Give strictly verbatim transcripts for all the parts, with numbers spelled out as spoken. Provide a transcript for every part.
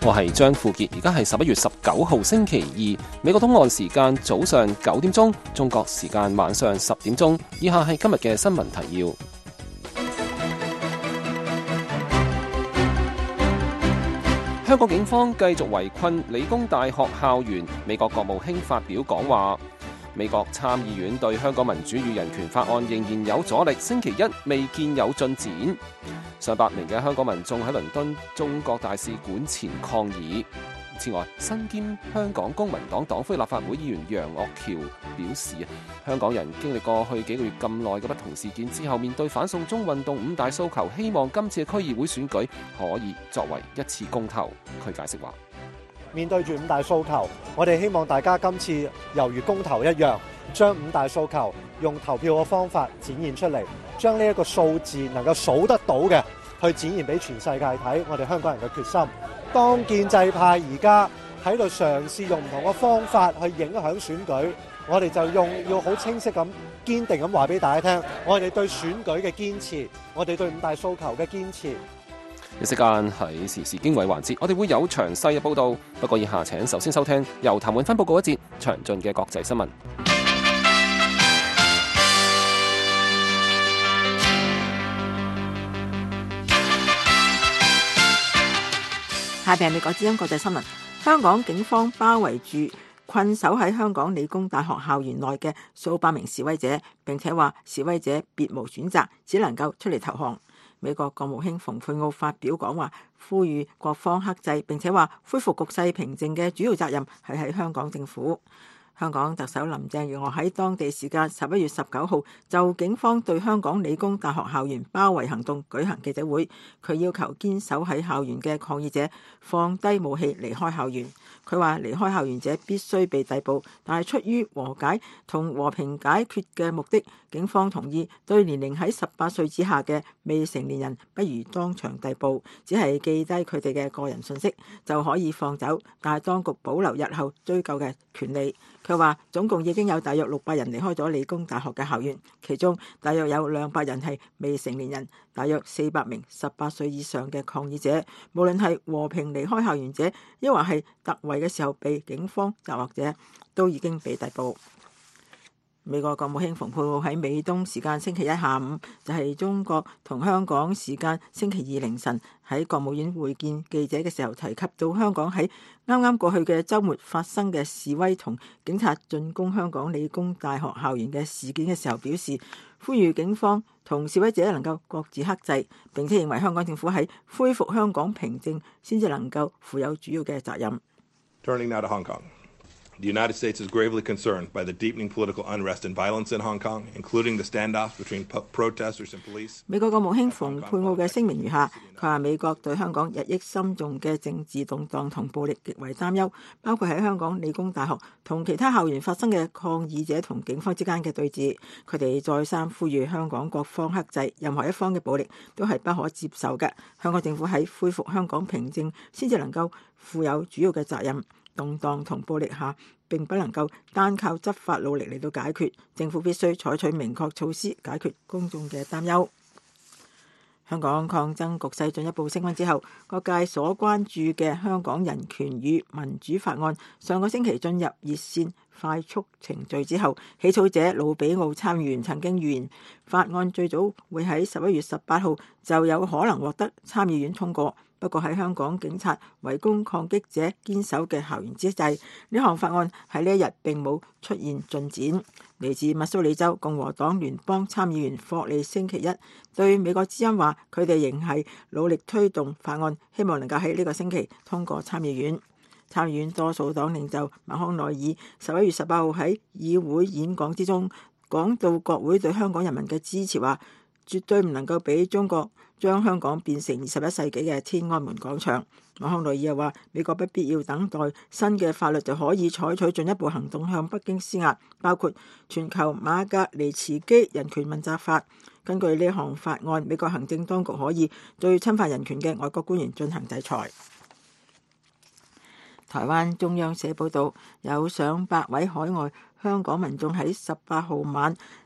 我係張富傑，而家係十一月十九號星期二，美國東岸時間早上九點鐘，中國時間晚上十點鐘。以下係今日嘅新聞提要。香港警方繼續圍困理工大學校園，美國國務卿發表講話。美國參議院對香港民主與人權法案仍然有阻力，星期一未見有進展。上百名嘅香港民眾喺倫敦中國大使館前抗議。此外，身兼香港公民黨黨魁立法會議員楊岳橋表示，香港人經歷過去幾個月咁耐嘅不同事件之後，面對反送中運動五大訴求，希望今次嘅區議會選舉可以作為一次公投。佢解釋話， 面對住五大訴求，我哋希望大家今次猶如公投一樣，將五大訴求用投票嘅方法展現出嚟，將呢一個數字能夠數得到嘅，去展現俾全世界睇我哋香港人嘅決心。當建制派而家喺度嘗試用唔同嘅方法去影響選舉，我哋就用要好清晰咁、堅定咁話俾大家聽，我哋對選舉嘅堅持，我哋對五大訴求嘅堅持。 一時間喺時事經緯環節，我哋會有詳細嘅報導。不過以下請首先收聽由譚永芬報告一節詳盡嘅國際新聞。 下邊係美國之音國際新聞。香港警方包圍住困守喺香港理工大學校園內嘅數百名示威者，並且話示威者別無選擇，只能夠出嚟投降。美國國務卿蓬佩奧發表講話，呼籲各方克制，並且話恢復局勢平靜嘅主要責任係喺香港政府。香港特首林鄭月娥喺當地時間十一月十九號就警方對香港理工大學校園包圍行動舉行記者會，佢要求堅守喺校園嘅抗議者放低武器離開校園。佢話離開校園者必須被逮捕，但係出於和解同和平解決嘅目的，警方同意對年齡喺十八歲之下嘅未成年人不如當場逮捕，只係記低佢哋嘅個人信息就可以放走，但係當局保留日後追究嘅權利。佢話總共已經有大約六百人離開咗理工大學嘅校園，其中大約有兩百人係未成年人，大約四百名十八歲以上嘅抗議者，無論係和平離開校園者，抑或係突圍嘅時候被警方抓獲者，都已經被逮捕。美國國務卿蓬佩奧喺美東時間星期一下午，就係中國同香港時間星期二凌晨喺國務院會見記者嘅時候，提及到香港喺啱啱過去嘅週末發生嘅示威同警察進攻香港理工大學校園嘅事件嘅時候，表示呼籲警方同示威者能夠各自克制，並且認為香港政府喺恢復香港平靜先至能夠負有主要嘅責任。 Turning now to Hong Kong. The United States is gravely concerned by the deepening political unrest and violence in Hong Kong, including the standoffs between protesters and police. 美國國務卿蓬佩奧嘅聲明如下，佢話美國對香港日益深重嘅政治動盪同暴力極為擔憂，包括喺香港理工大學同其他校園發生嘅抗議者同警方之間嘅對峙。佢哋再三呼籲香港各方克制，任何一方嘅暴力都係不可接受嘅。香港政府喺恢復香港平靜先至能夠負有主要嘅責任。動盪同暴力下並不能夠單靠執法努力嚟到解決，政府必須採取明確措施解決公眾嘅擔憂。香港抗爭局勢進一步升溫之後，各界所關注嘅香港人權與民主法案上個星期進入熱線快速程序之後，起草者魯比奧參議員曾經預言法案最早會喺十一月十八號就有可能獲得參議院通過。不過喺香港警察圍攻抗擊者堅守嘅校園之際，呢項法案喺呢一日並冇出現進展。嚟自密蘇里州共和黨聯邦參議員霍利星期一對美國之音話，佢哋仍係努力推動法案，希望能夠喺呢個星期通過參議院。參議院多數黨領袖麥康奈爾十一月十八號喺議會演講之中講到國會對香港人民嘅支持，話絕對唔能夠俾中國將香港變成二十一世紀嘅天安門廣場。麥康奈爾又話，美國不必要等待新嘅法律就可以採取進一步行動向北京施壓，包括全球馬格尼茨基人權問責法。根據呢項法案，美國行政當局可以對侵犯人權嘅外國官員進行制裁。台灣中央社報導，有上百位海外香港民眾喺十八號晚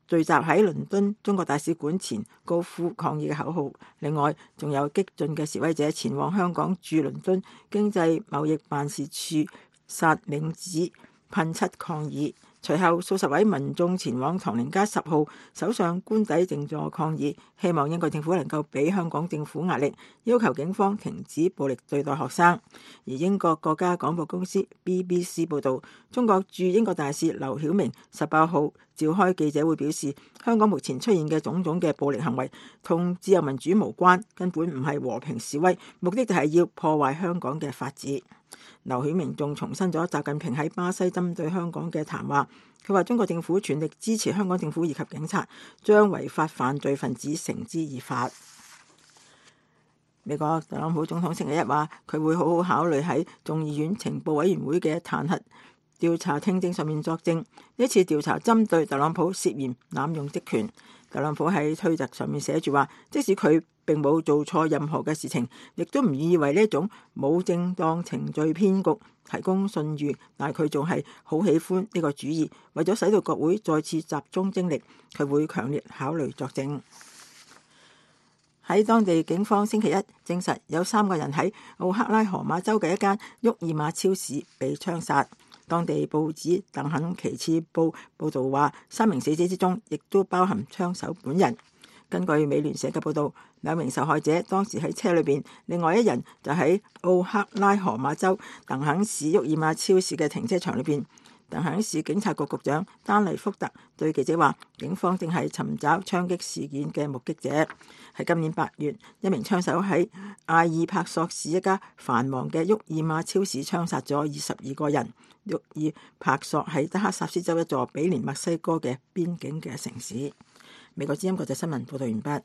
聚集喺倫敦中國大使館前高呼抗議嘅口號。另外，仲有激進嘅示威者前往香港駐倫敦經濟貿易辦事處撒冥紙噴漆抗議。隨後數十位民眾前往唐寧街十號，手上官邸靜坐抗議，希望英國政府能夠俾香港政府壓力，要求警方停止暴力對待學生。而英國國家廣播公司 B B C 報導，中國駐英國大使劉曉明十八號召開記者會表示，香港目前出現嘅種種嘅暴力行為同自由民主無關，根本唔係和平示威，目的就係要破壞香港嘅法治。劉曉明仲重申咗習近平喺巴西針對香港嘅談話，佢話中國政府全力支持香港政府以及警察，將違法犯罪分子繩之以法。美國特朗普總統星期一話，佢會好好考慮喺眾議院情報委員會嘅彈劾調查聽證上面作證。呢次調查針對特朗普涉嫌濫用職權。特朗普喺推特上面寫住話，即使佢並冇做錯任何嘅事情，亦都唔願意為呢一種冇正當程序騙局提供信譽，但係佢仲係好喜歡呢個主意。為咗使到國會再次集中精力，佢會強烈考慮作證。喺當地警方星期一證實有三個人喺奧克拉荷馬州嘅一間沃爾瑪超市被槍殺。當地報紙鄧肯奇次報報導話，三名死者之中亦都包含槍手本人。根據美聯社嘅報導，兩名受害者當時喺車裏邊，另外一人就喺奧克拉荷馬州鄧肯市沃爾瑪超市嘅停車場裏邊。鄧肯市警察局局長丹尼福特對記者話，警方正係尋找槍擊事件嘅目擊者。喺今年八月，一名槍手喺阿爾帕索市一家繁忙嘅沃爾瑪超市槍殺咗二十二個人。沃爾帕索係德克薩斯州一座毗連墨西哥嘅邊境嘅城市。美國之音國際新聞報道完畢。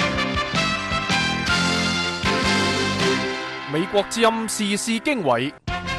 美國之音時事經緯，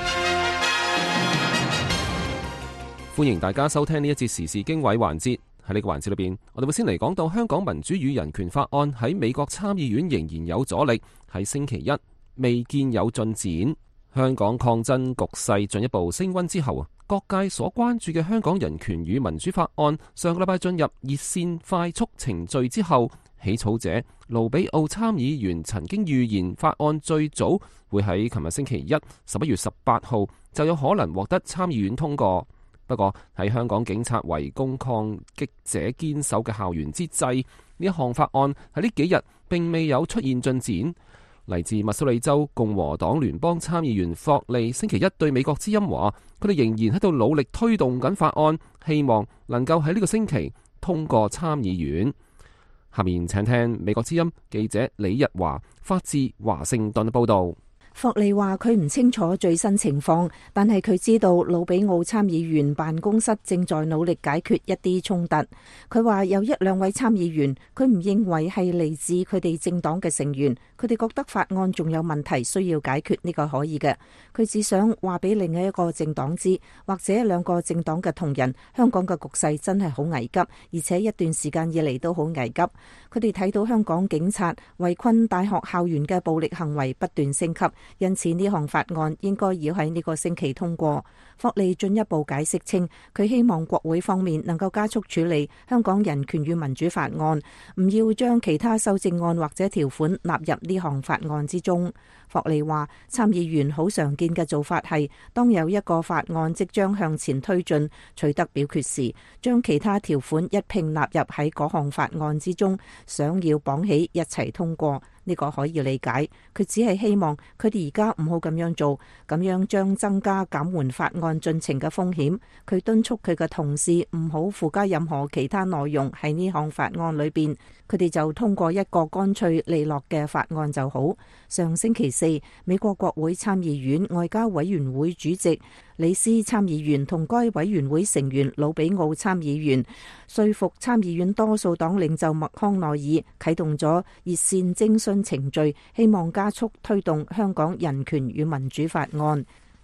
歡迎大家收聽呢一節時事經緯環節。喺呢個環節裏邊，我哋會先嚟講到香港民主與人權法案喺美國參議院仍然有阻力，喺星期一未見有進展。香港抗爭局勢進一步升溫之後啊，各界所關注嘅香港人權與民主法案上個禮拜進入熱線快速程序之後，起草者盧比奧參議員曾經預言法案最早會喺琴日星期一十一月十八號就有可能獲得參議院通過。不過喺香港警察圍攻抗擊者堅守嘅校園之際，呢一項法案喺呢幾日並未有出現進展。嚟自密蘇里州共和黨聯邦參議員霍利星期一對美國之音話，佢哋仍然喺度努力推動緊法案，希望能夠喺呢個星期通過參議院。下面請聽美國之音記者李日華發自華盛頓報道。 霍利話佢唔清楚最新情況，但係佢知道魯比奧參議員辦公室正在努力解決一啲衝突。佢話有一兩位參議員，佢唔認為係嚟自佢哋政黨嘅成員，佢哋覺得法案仲有問題需要解決，呢個可以嘅。佢只想話俾另外一個政黨知，或者兩個政黨嘅同仁，香港嘅局勢真係好危急，而且一段時間以嚟都好危急。佢哋睇到香港警察圍困大學校園嘅暴力行為不斷升級。因此呢項法案應該要喺呢個星期通過。霍利進一步解釋稱，佢希望國會方面能夠加速處理香港人權與民主法案，唔要將其他修正案或者條款納入呢項法案之中。霍利話，參議員好常見嘅做法係，當有一個法案即將向前推進取得表決時，將其他條款一併納入喺嗰項法案之中，想要綁起一齊通過。呢個可以理解，佢只係希望佢哋而家唔好咁樣做，咁樣將增加減緩法案進程嘅風險。佢敦促佢嘅同事唔好附加任何其他內容喺呢項法案裏邊，佢哋就通過一個乾脆利落嘅法案就好。上星期四，美國國會參議院外交委員會主席李斯參議員同該委員會成員魯比奧參議員說服參議院多數黨領袖麥康奈爾啟動咗熱線徵詢程序，希望加速推動香港人權與民主法案。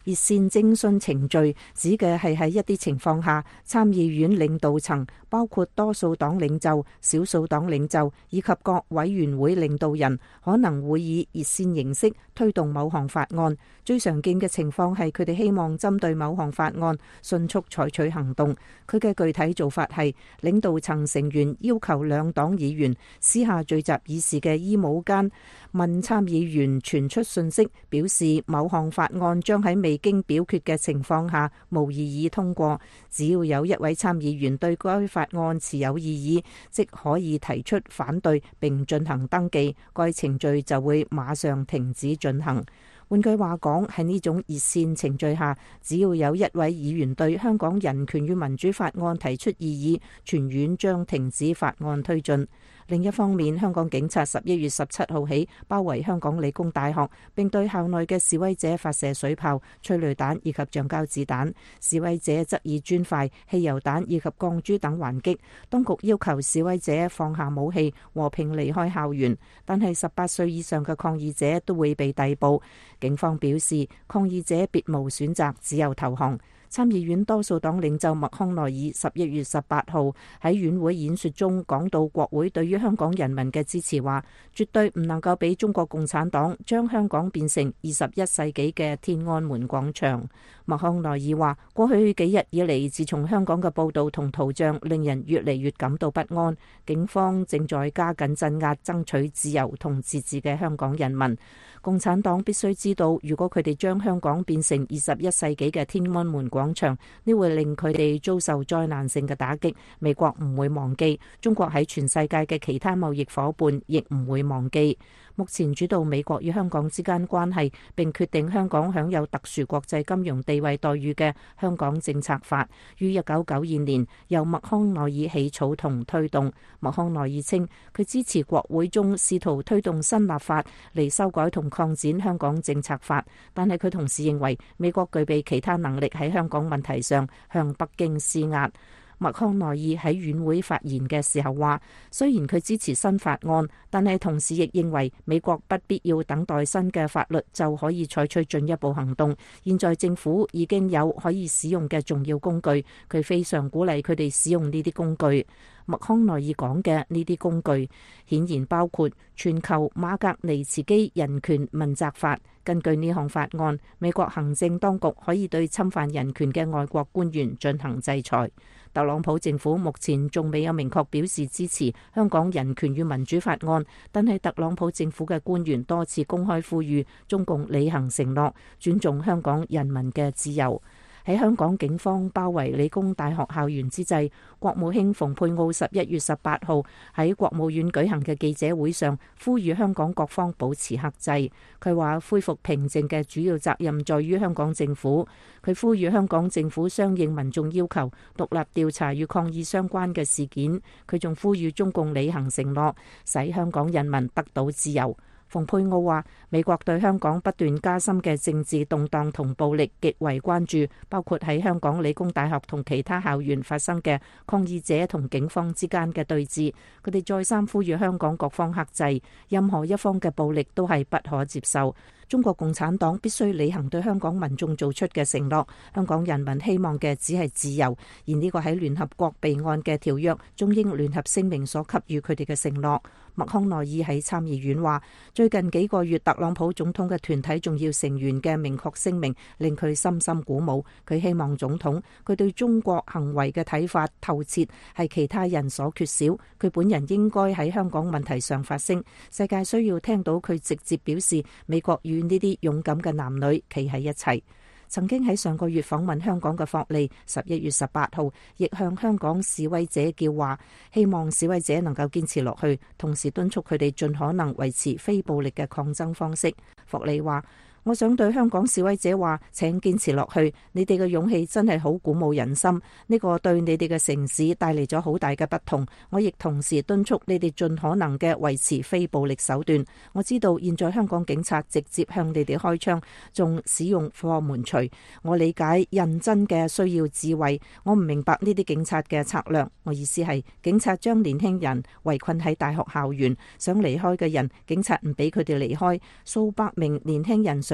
熱線徵詢程序指嘅係喺一啲情況下，參議院領導層包括多數黨領袖、少數黨領袖以及各委員會領導人可能會以熱線形式推動某項法案。最常見嘅情況係佢哋希望針對某項法案迅速採取行動。佢嘅具體做法係領導層成員要求兩黨議員私下聚集議事嘅衣帽間，問參議員傳出信息，表示某項法案將喺未經表決嘅情況下無異議通過。只要有一位參議員對該法案持有異議，即可以提出反對並進行登記，該程序就會馬上停止進行。換句話講，喺呢種熱線程序下，只要有一位議員對香港人權與民主法案提出異議，全院將停止法案推進。另一方面，香港警察十一月十七號起包圍香港理工大學，並對校內嘅示威者發射水炮、催淚彈以及橡膠子彈。示威者則以磚塊、汽油彈以及鋼珠等還擊。當局要求示威者放下武器，和平離開校園，但係十八歲以上嘅抗議者都會被逮捕。警方表示，抗議者別無選擇，只有投降。參議院多數黨領袖麥康奈爾十一月十八號喺院會演說中講到國會對於香港人民嘅支持，話絕對唔能夠俾中國共產黨將香港變成二十一世紀嘅天安門廣場。麥康奈爾話，過去幾日以嚟，自從香港嘅報道同圖像令人越嚟越感到不安，警方正在加緊鎮壓爭取自由同自治嘅香港人民。共產黨必須知道，如果佢哋將香港變成二十一世紀嘅天安門廣場，呢會令佢哋遭受災難性嘅打擊。美國唔會忘記，中國喺全世界嘅其他貿易夥伴亦唔會忘記。目前主導美國與香港之間關係並決定香港享有特殊國際金融地位待遇嘅《香港政策法》，於一九九二年由麥康奈爾起草同推動。麥康奈爾稱佢支持國會中試圖推動新立法嚟修改同擴展香港政策法，但係佢同時認為美國具備其他能力喺香港問題上向北京施壓。麥康奈爾喺院會發言嘅時候話，雖然佢支持新法案，但係同時亦認為美國不必要等待新嘅法律就可以採取進一步行動。現在政府已經有可以使用嘅重要工具，佢非常鼓勵佢哋使用呢啲工具。麥康奈爾講嘅呢啲工具顯然包括全球馬格尼茨基人權問責法。根據呢項法案，美國行政當局可以對侵犯人權嘅外國官員進行制裁。特朗普政府目前仲未有明確表示支持香港人權與民主法案，但係特朗普政府嘅官員多次公開呼籲中共履行承諾，尊重香港人民嘅自由。喺香港警方包圍理工大學校園之際，國務卿蓬佩奧十一月十八號喺國務院舉行嘅記者會上，呼籲香港各方保持克制。佢話恢復平靜嘅主要責任在於香港政府。佢呼籲香港政府相應民眾要求，獨立調查與抗議相關嘅事件。佢仲呼籲中共履行承諾，使香港人民得到自由。蓬佩奧話，美國對香港不斷加深嘅政治動盪同暴力極為關注，包括喺香港理工大學同其他校園發生嘅抗議者同警方之間嘅對峙。佢哋再三呼籲香港各方克制，任何一方嘅暴力都係不可接受。中國共產黨必須履行對香港民眾做出嘅承諾，香港人民希望嘅只係自由，而呢個喺聯合國備案嘅條約、中英聯合聲明所給予佢哋嘅承諾。麥康奈爾喺參議院話，最近幾個月特朗普總統嘅團體重要成員嘅明確聲明令佢深深鼓舞。佢希望總統佢對中國行為嘅睇法透徹係其他人所缺少，佢本人應該喺香港問題上發聲。世界需要聽到佢直接表示美國與呢啲勇敢嘅男女企喺一齊。曾經喺上個月訪問香港嘅霍利，十一月十八號亦向香港示威者叫話，希望示威者能夠堅持落去，同時敦促佢哋盡可能維持非暴力嘅抗爭方式。霍利話，我想對香港示威者話，請堅持落去，你哋嘅勇氣真係好鼓舞人心，呢個對你哋嘅城市帶嚟咗好大嘅不同。我亦同時敦促你哋盡可能嘅維持非暴力手段。我知道現在香港警察直接向你哋開槍，仲使用課門錘。我理解認真嘅需要智慧，我唔明白呢啲警察嘅策略。我意思係警察將年輕人圍困喺大學校園，想離開嘅人，警察唔俾佢哋離開。數百名年輕人想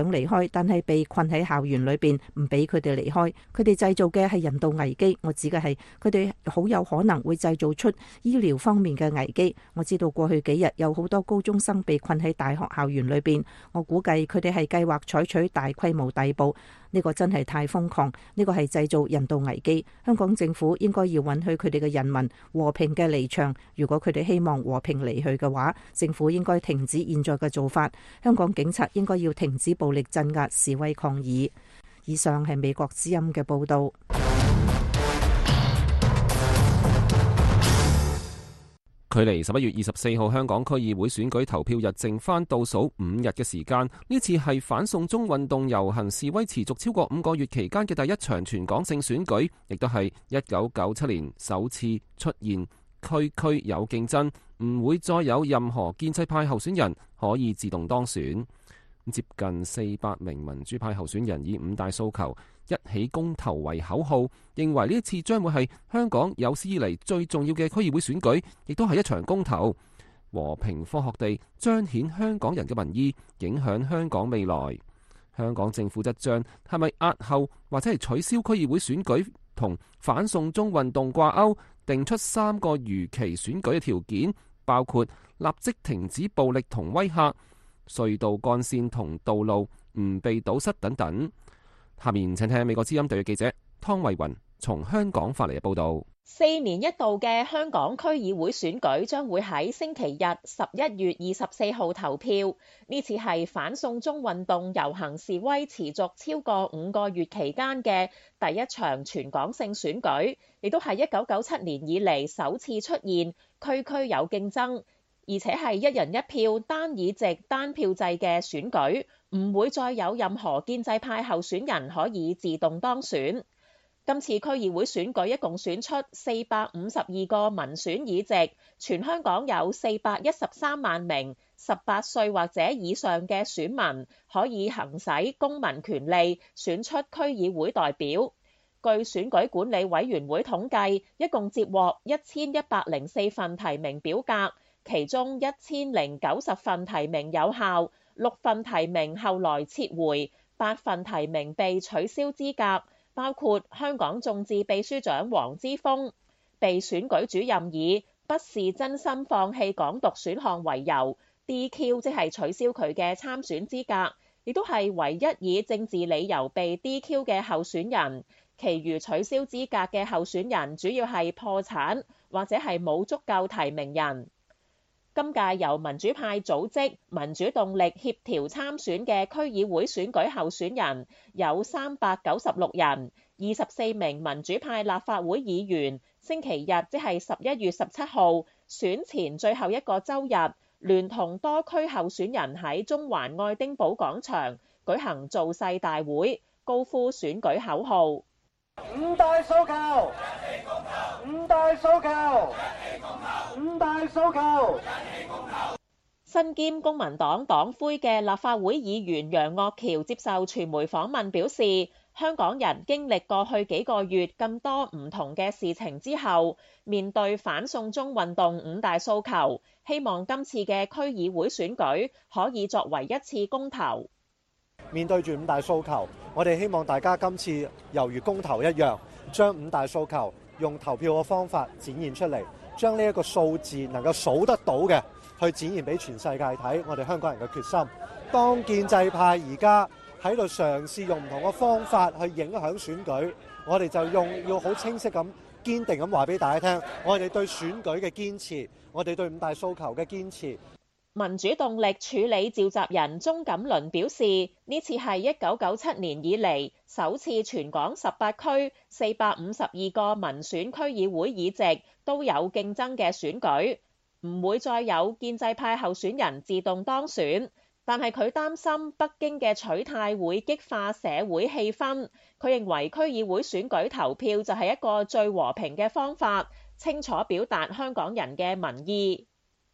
想離開，但係被困喺校園裏邊，唔俾佢哋離開。佢哋製造嘅係人道危機，我指嘅係佢哋好有可能會製造出醫療方面嘅危機。我知道過去幾日有好多高中生被困喺大學校園裏邊，我估計佢哋係計劃採取大規模逮捕。呢個真係太瘋狂，呢個係製造人道危機。香港政府應該要允許佢哋嘅人民和平嘅離場。如果佢哋希望和平離去嘅話，政府應該停止現在嘅做法。香港警察應該要停止暴力鎮壓示威抗議。以上係美國之音嘅報導。 距離十一月二十四號香港區議會選舉投票日剩返倒數五日嘅時間，呢次係反送中運動遊行示威持續超過五個月期間嘅第一場全港性選舉，亦都係一九九七年首次出現區區有競爭，唔會再有任何建制派候選人可以自動當選。接近四百名民主派候選人以五大訴求一起公投為口號，認為呢一次將會係香港有史以嚟最重要嘅區議會選舉，亦都係一場公投，和平科學地彰顯香港人嘅民意，影響香港未來。香港政府一將係咪押後或者係取消區議會選舉同反送中運動掛鈎，定出三個如期選舉嘅條件，包括立即停止暴力同威嚇、隧道幹線同道路唔被堵塞等等。下面請聽美國之音特約記者湯慧雲從香港發嚟嘅報道。 四年一度嘅香港區議會選舉將會喺星期日十一月二十四號投票。呢次係反送中運動遊行示威持續超過五個月期間嘅第一場全港性選舉，亦都係一九九七年以嚟首次出現區區有競爭，而且係一人一票單議席單票制嘅選舉，唔會再有任何建制派候選人可以自動當選。今次區議會選舉一共選出四百五十二個民選議席，全香港有四百一十三萬名十八歲或者以上嘅選民可以行使公民權利，選出區議會代表。據選舉管理委員會統計，一共接獲一千一百零四份提名表格，其中一千零九十份提名有效，六份提名後來撤回，八份提名被取消資格。包括香港眾志秘書長黃之鋒被選舉主任以不是真心放棄港獨選項為由 D Q， 即係取消佢嘅參選資格，亦都係唯一以政治理由被 D Q 嘅候選人。其餘取消資格嘅候選人主要係破產或者係冇足夠提名人。今屆由民主派組織民主動力協調參選嘅區議會選舉候選人有三百九十六人，二十四名民主派立法會議員星期日即係十一月十七號選前最後一個週日，聯同多區候選人喺中環愛丁堡廣場舉行造勢大會，高呼選舉口號： 五大訴求，五大訴求，五大訴求。 身兼公民黨黨魁嘅立法會議員楊岳橋接受傳媒訪問表示，香港人經歷過去幾個月咁多唔同嘅事情之後，面對反送中運動五大訴求，希望今次嘅區議會選舉可以作為一次公投。 面對住五大訴求，我哋希望大家今次猶如公投一樣，將五大訴求用投票嘅方法展現出嚟，將呢一個數字能夠數得到嘅去展現俾全世界睇，我哋香港人嘅決心。當建制派而家喺度嘗試用唔同嘅方法去影響選舉，我哋就用要好清晰咁堅定咁話俾大家聽，我哋對選舉嘅堅持，我哋對五大訴求嘅堅持。 民主動力處理召集人鍾錦麟表示，呢次係一九九七年以嚟首次全港十八區四百五十二個民選區議會議席都有競爭嘅選舉，唔會再有建制派候選人自動當選。但係佢擔心北京嘅取態會激化社會氣氛。佢認為區議會選舉投票就係一個最和平嘅方法，清楚表達香港人嘅民意。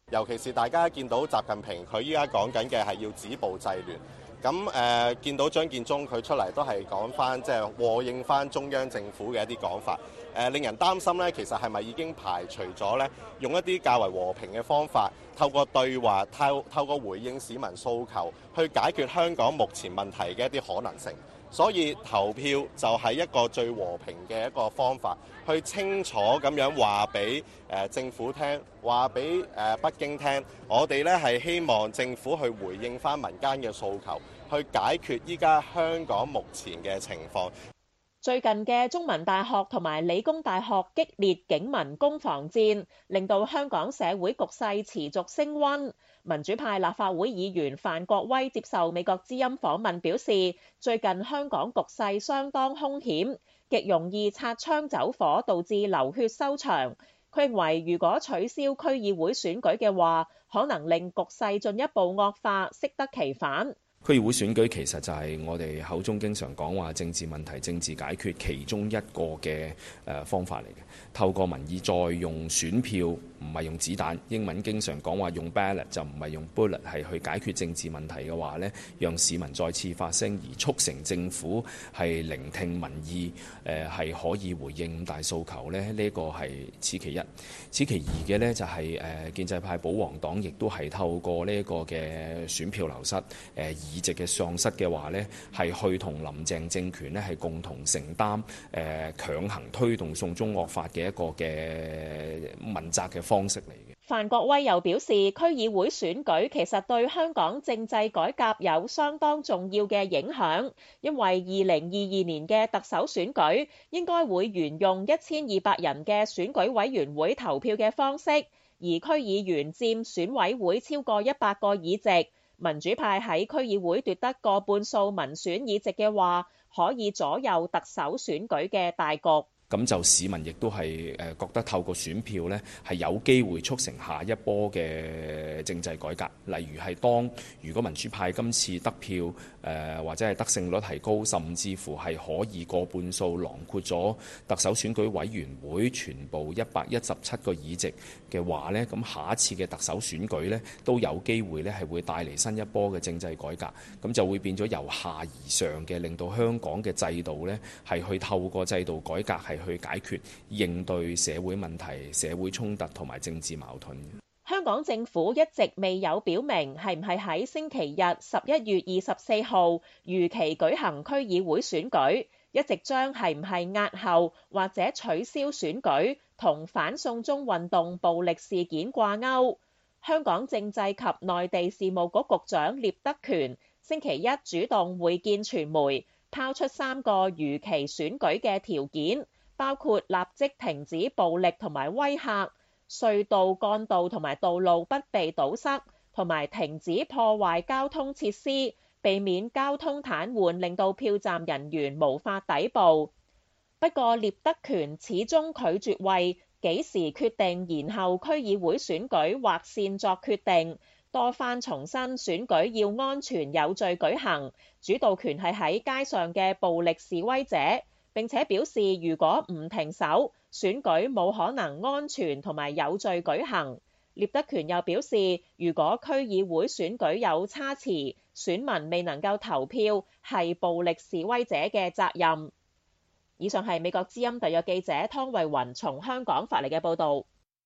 尤其是大家見到習近平佢依家講緊嘅係要止暴制亂。咁誒、呃、見到張建宗佢出嚟都係講翻，即係和應翻中央政府嘅一啲講法，誒、呃、令人擔心呢，其實係咪已經排除咗呢？用一啲較為和平嘅方法，透過對話，透透過回應市民訴求，去解決香港目前問題嘅一啲可能性。所以投票就係一個最和平嘅一個方法，去清楚咁樣話俾誒政府聽，話俾誒北京聽，我哋呢係希望政府去回應翻民間嘅訴求，去解決依家香港目前嘅情況。 最近嘅中文大學同埋理工大學激烈警民攻防戰，令到香港社會局勢持續升溫。民主派立法會議員范國威接受美國之音訪問表示，最近香港局勢相當兇險，極容易擦槍走火，導致流血收場。佢認為如果取消區議會選舉嘅話，可能令局勢進一步惡化，適得其反。 區議會選舉其實就係我哋口中經常講話政治問題、政治解決其中一個嘅誒方法嚟嘅。透過民意再用選票，唔係用子彈。英文經常講話用 ballot 就唔係用 bullet， 係去解決政治問題嘅話呢，讓市民再次發聲，而促成政府係聆聽民意，誒係可以回應五大訴求呢。呢、呢個係此其一。此其二嘅呢，就係誒建制派保皇黨亦都係透過呢個嘅選票流失，誒議席嘅喪失嘅話呢，係去同林鄭政權呢係共同承擔誒強行推動送中惡法嘅一個嘅問責嘅方式嚟嘅。 范國威又表示，區議會選舉其實對香港政制改革有相當重要嘅影響，因為二零二二年嘅特首選舉應該會沿用一千二百人嘅選舉委員會投票嘅方式，而區議員佔選委會超過一百個議席。民主派喺區議會奪得過半數民選議席嘅話，可以左右特首選舉嘅大局。 咁就市民亦都係誒覺得透過選票呢係有機會促成下一波嘅政制改革。例如係當如果民主派今次得票誒、呃、或者係得勝率提高，甚至乎係可以過半數囊括咗特首選舉委員會全部一百一十七個議席嘅話呢，咁下一次嘅特首選舉呢都有機會呢係會帶嚟新一波嘅政制改革。咁就會變咗由下而上嘅，令到香港嘅制度呢係去透過制度改革係去解決應對社會問題、社會衝突同埋政治矛盾。 香港政府一直未有表明係唔係喺星期日十一月二十四號如期舉行區議會選舉，一直將係唔係押後或者取消選舉同反送中運動暴力事件掛鈎。香港政制及內地事務局局長聶德權星期一主動會見傳媒，拋出三個如期選舉嘅條件，包括立即停止暴力同埋威嚇，隧道、幹道同埋道路不被堵塞，同埋停止破壞交通設施，避免交通癱瘓，令到票站人員無法抵步。不過聶德權始終拒絕為幾時決定延後區議會選舉劃線作決定，多番重申選舉要安全有序舉行，主導權係喺街上嘅暴力示威者。並且表示，如果唔停手，選舉冇可能安全同埋有序舉行。聶德權又表示，如果區議會選舉有差池，選民未能夠投票，係暴力示威者嘅責任。以上係美國之音特約記者湯慧雲從香港發嚟嘅報導。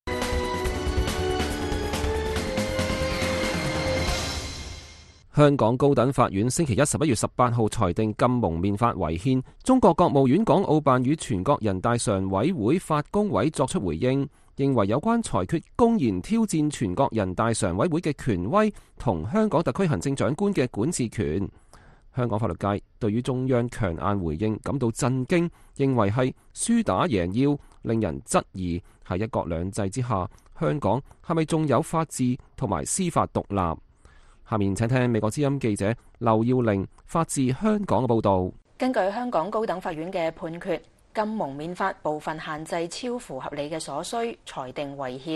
香港高等法院星期一十一月十八號裁定禁蒙面法違憲，中國國務院港澳辦與全國人大常委會法工委作出回應，認為有關裁決公然挑戰全國人大常委會嘅權威同香港特區行政長官嘅管治權。香港法律界對於中央強硬回應感到震驚，認為係輸打贏要，令人質疑喺一國兩制之下，香港係咪仲有法治同埋司法獨立？下面請聽美國之音記者劉耀玲發自香港嘅報導。 根據香港高等法院嘅判決，禁蒙面法部分限制超乎合理嘅所需，裁定違憲。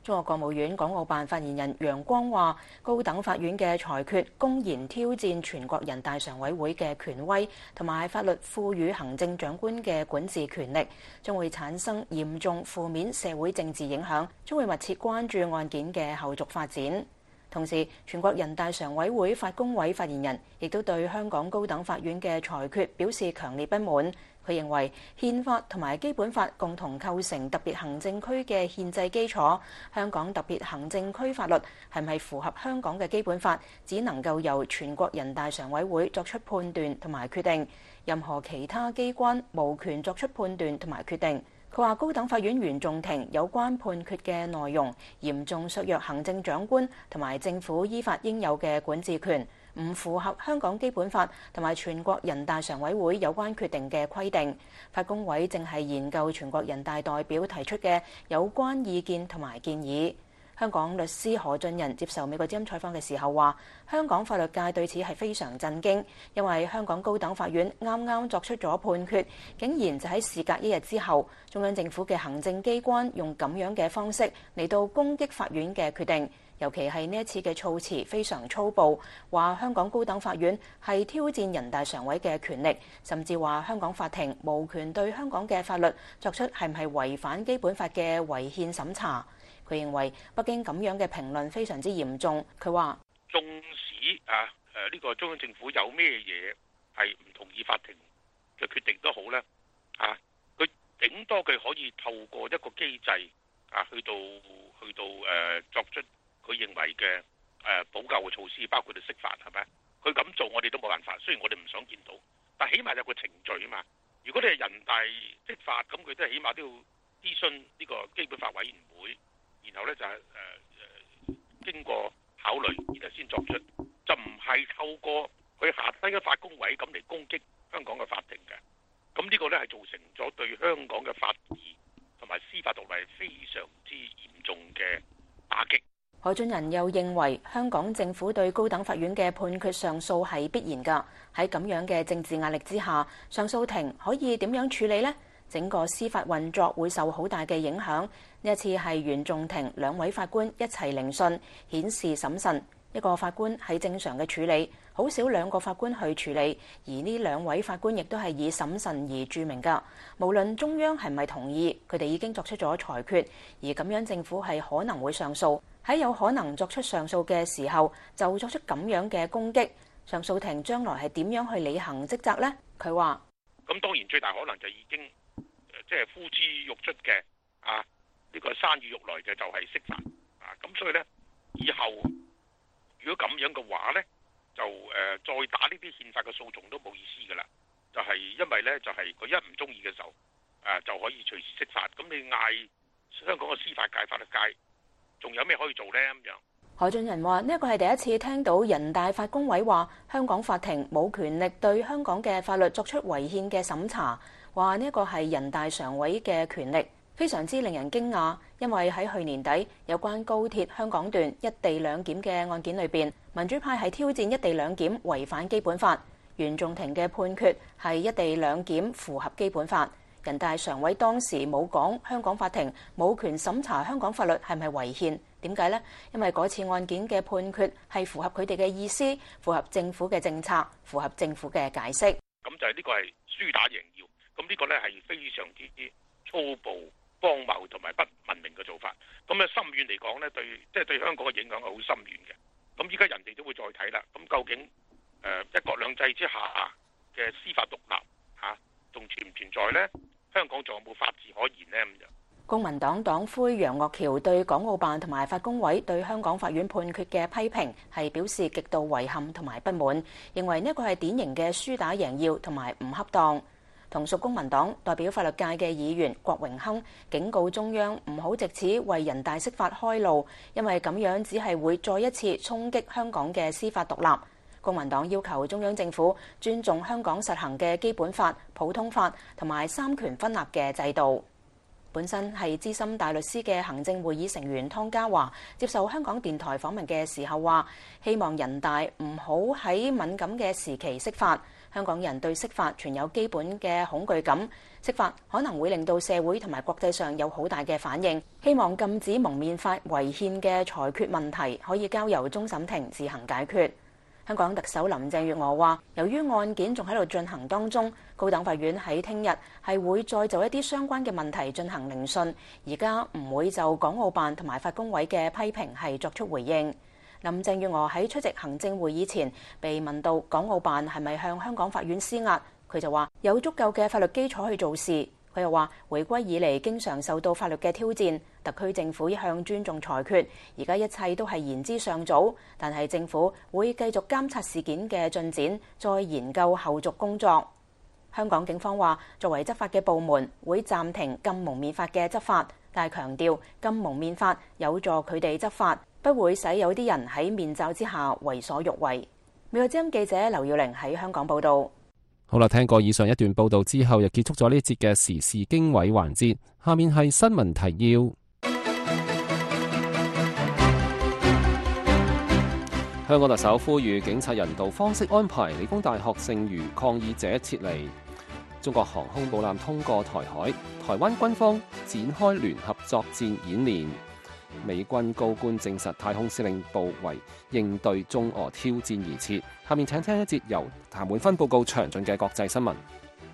中國國務院港澳辦發言人楊光話：高等法院嘅裁決公然挑戰全國人大常委會嘅權威，同埋法律賦予行政長官嘅管治權力，將會產生嚴重負面社會政治影響，將會密切關注案件嘅後續發展。同時，全國人大常委會法工委發言人亦都對香港高等法院嘅裁決表示強烈不滿。佢認為憲法同埋基本法共同構成特別行政區嘅憲制基礎，香港特別行政區法律係咪符合香港嘅基本法，只能夠由全國人大常委會作出判斷同埋決定，任何其他機關無權作出判斷同埋決定。佢話高等法院原訟庭有關判決嘅內容嚴重削弱行政長官同埋政府依法應有嘅管治權，唔符合香港基本法同埋全國人大常委會有關決定嘅規定。法工委正係研究全國人大代表提出嘅有關意見同埋建議。香港律師何俊仁接受美國之音採訪嘅時候話：香港法律界對此係非常震驚，因為香港高等法院啱啱作出咗判決，竟然就喺事隔一日之後，中央政府嘅行政機關用咁樣嘅方式嚟到攻擊法院嘅決定，尤其係呢一次嘅措辭非常粗暴，話香港高等法院係挑戰人大常委嘅權力，甚至話香港法庭無權對香港嘅法律作出係唔係違反基本法嘅違憲審查。佢認為北京咁樣嘅評論非常之嚴重。佢話： 縱使啊誒呢個中央政府有咩嘢係唔同意法庭嘅決定都好咧，啊佢頂多佢可以透過一個機制啊去到去到誒、呃、作出佢認為嘅誒、呃、補救嘅措施，包括你釋法係咪？佢咁做我哋都冇辦法，雖然我哋唔想見到，但起碼有個程序啊嘛。如果你係人大釋法，咁佢都係起碼都要諮詢呢個基本法委員會。然後咧就係誒誒經過考慮，然後先作出，就唔係透過佢下低嘅法工委咁嚟攻擊香港嘅法庭嘅。咁呢個咧係造成咗對香港嘅法治同埋司法獨立非常之嚴重嘅打擊。 何俊仁又認為香港政府對高等法院嘅判決上訴係必然㗎。喺咁樣嘅政治壓力之下，上訴庭可以點樣處理呢？整個司法運作會受好大嘅影響。呢一次係原訟庭兩位法官一齊聆訊，顯示審慎。一個法官係正常嘅處理，好少兩個法官去處理。而呢兩位法官亦都係以審慎而著名㗎。無論中央係咪同意，佢哋已經作出咗裁決。而咁樣政府係可能會上訴。喺有可能作出上訴嘅時候，就作出咁樣嘅攻擊。上訴庭將來係點樣去履行職責呢？佢話： 咁當然最大可能就已經。即係呼之欲出嘅啊！呢、這個山雨欲來嘅就係釋法啊！咁所以咧，以後如果咁樣嘅話咧，就誒、呃、再打呢啲憲法嘅訴訟都冇意思㗎啦。就係、是、因為咧，就係、是、佢一唔中意嘅時候，誒、啊、就可以隨時釋法。咁你嗌香港嘅司法界、法律界，仲有咩可以做咧？咁樣。 何俊仁話：呢一個係第一次聽到人大法工委話香港法庭冇權力對香港嘅法律作出違憲嘅審查。話呢一個係人大常委嘅權力，非常之令人驚訝。因為喺去年底有關高鐵香港段一地兩檢嘅案件裏邊，民主派係挑戰一地兩檢違反基本法，原訟庭嘅判決係一地兩檢符合基本法。人大常委當時冇講香港法庭冇權審查香港法律係咪違憲，點解呢？因為嗰次案件嘅判決係符合佢哋嘅意思，符合政府嘅政策，符合政府嘅解釋。 咁就係呢個係輸打贏要。咁呢個咧係非常之粗暴、荒謬同埋不文明嘅做法。咁咧深遠嚟講咧，對即係對香港嘅影響係好深遠嘅。咁依家人哋都會再睇啦。咁究竟誒一國兩制之下嘅司法獨立嚇，仲存唔存在咧？香港仲有冇法治可言咧？咁樣。 公民黨黨魁楊岳橋對港澳辦同埋法工委對香港法院判決嘅批評係表示極度遺憾同埋不滿，認為呢個係典型嘅輸打贏要同埋唔恰當。同屬公民黨代表法律界嘅議員郭榮鏗警告中央唔好藉此為人大釋法開路，因為咁樣只係會再一次衝擊香港嘅司法獨立。公民黨要求中央政府尊重香港實行嘅基本法、普通法同埋三權分立嘅制度。 本身係資深大律師嘅行政會議成員湯家驊接受香港電台訪問嘅時候話，希望人大唔好喺敏感嘅時期釋法。香港人對釋法存有基本嘅恐懼感，釋法可能會令到社會同埋國際上有好大嘅反應。希望禁止蒙面法違憲嘅裁決問題可以交由終審庭自行解決。香港特首林鄭月娥話，由於案件仲喺度進行當中，高等法院喺聽日係會再就一啲相關嘅問題進行聆訊，而家唔會就港澳辦同埋法工委嘅批評係作出回應。林鄭月娥喺出席行政會議前被問到港澳辦係咪向香港法院施壓，佢就話有足夠嘅法律基礎去做事。佢又話回歸以嚟經常受到法律嘅挑戰，特區政府一向尊重裁決，而家一切都係言之尚早，但係政府會繼續監察事件嘅進展，再研究後續工作。香港警方話作為執法嘅部門會暫停禁蒙面法嘅執法，但係強調禁蒙面法有助佢哋執法，不會使有啲人喺面罩之下為所欲為。美國之音記者劉耀玲喺香港報導。 好啦，聽過以上一段報道之後，又結束咗呢節嘅時事經緯環節。下面係新聞提要。香港特首呼籲警察人道方式安排理工大學剩餘抗議者撤離。中國航空母艦通過台海，台灣軍方展開聯合作戰演練。美軍高官證實太空司令部為應對中俄挑戰而設。下面請聽一節由譚滿芬報告詳盡嘅國際新聞。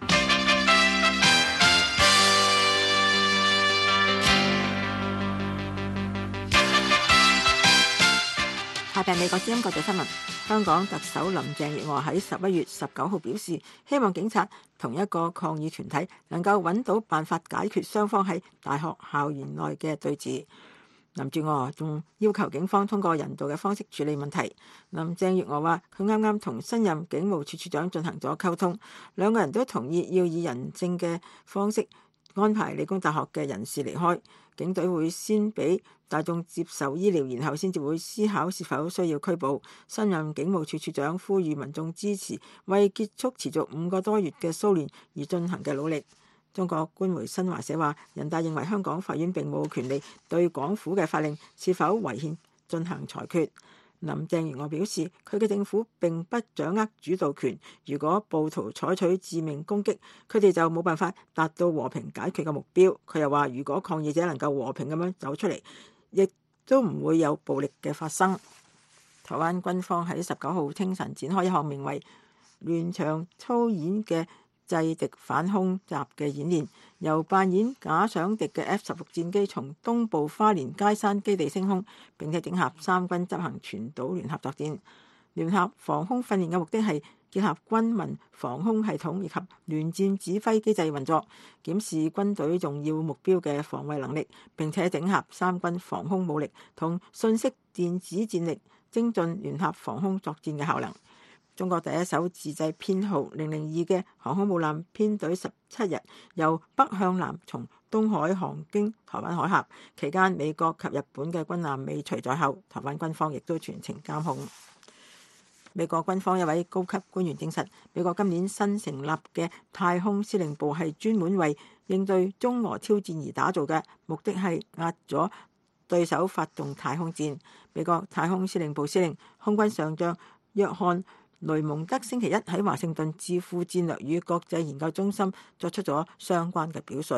下邊美國之音國際新聞。香港特首林鄭月娥喺十一月十九號表示，希望警察同一個抗議團體能夠揾到辦法解決雙方喺大學校園內嘅對峙。林鄭月娥仲要求警方通過人道嘅方式處理問題。林鄭月娥話：佢啱啱同新任警務處處長進行咗溝通，兩個人都同意要以人證嘅方式安排理工大學嘅人士離開。警隊會先俾大眾接受醫療，然後先至會思考是否需要拘捕。新任警務處處長呼籲民眾支持為結束持續五個多月嘅騷亂而進行嘅努力。中國官媒新華社話，人大認為香港法院並冇權利對港府嘅法令是否違憲進行裁決。林鄭月娥表示，佢嘅政府並不掌握主導權，如果暴徒採取致命攻擊，佢哋就冇辦法達到和平解決嘅目標。佢又話，如果抗議者能夠和平咁樣走出嚟，亦都唔會有暴力嘅發生。台灣軍方喺十九號清晨展開一項名為聯翔操演嘅制敵反空襲嘅演練，由扮演假想敵嘅 F 十六戰機從東部花蓮佳山基地升空，並且整合三軍執行全島聯合作戰。聯合防空訓練嘅目的係結合軍民防空系統以及聯戰指揮機制運作，檢視軍隊重要目標嘅防衛能力，並且整合三軍防空武力同信息電子戰力，精進聯合防空作戰嘅效能。中國第一艘自製編號零零二嘅航空母艦編隊十七日由北向南從東海航經台灣海峽，期間美國及日本嘅軍艦尾隨在後，台灣軍方亦都全程監控。美國軍方一位高級官員證實，美國今年新成立嘅太空司令部係專門為應對中俄挑戰而打造嘅，目的係壓咗對手發動太空戰。美國太空司令部司令空軍上將約翰雷蒙德星期一喺華盛頓智庫戰略與國際研究中心作出咗相關嘅表述。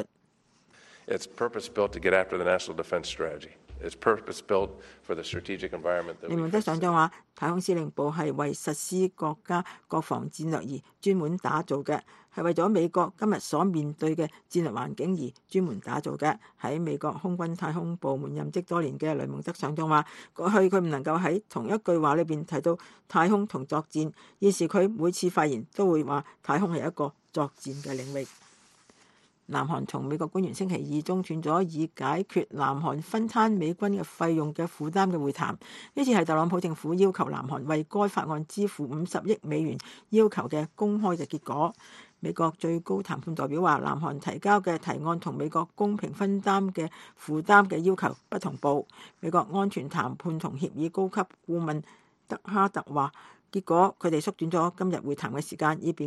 It's purpose-built to get after the national defense strategy. It's purpose-built for the strategic environment. 雷蒙德上將話，太空司令部係為實施國家國防戰略而專門打造嘅，係為咗美國今日所面對嘅戰略環境而專門打造嘅。喺美國空軍太空部門任職多年嘅雷蒙德上將話，過去佢唔能夠喺同一句話裏邊提到太空同作戰，現時佢每次發言都會話太空係一個作戰嘅領域。南韓同美國官員星期二中斷咗以解決南韓分攤美軍嘅費用嘅負擔嘅會談。呢次係特朗普政府要求南韓為該法案支付五十億美元要求嘅公開嘅結果。美國最高談判代表話，南韓提交嘅提案同美國公平分擔嘅負擔嘅要求不同步。美國安全談判同協議高級顧問德哈特話，結果佢哋縮短咗今日會談嘅時間，以便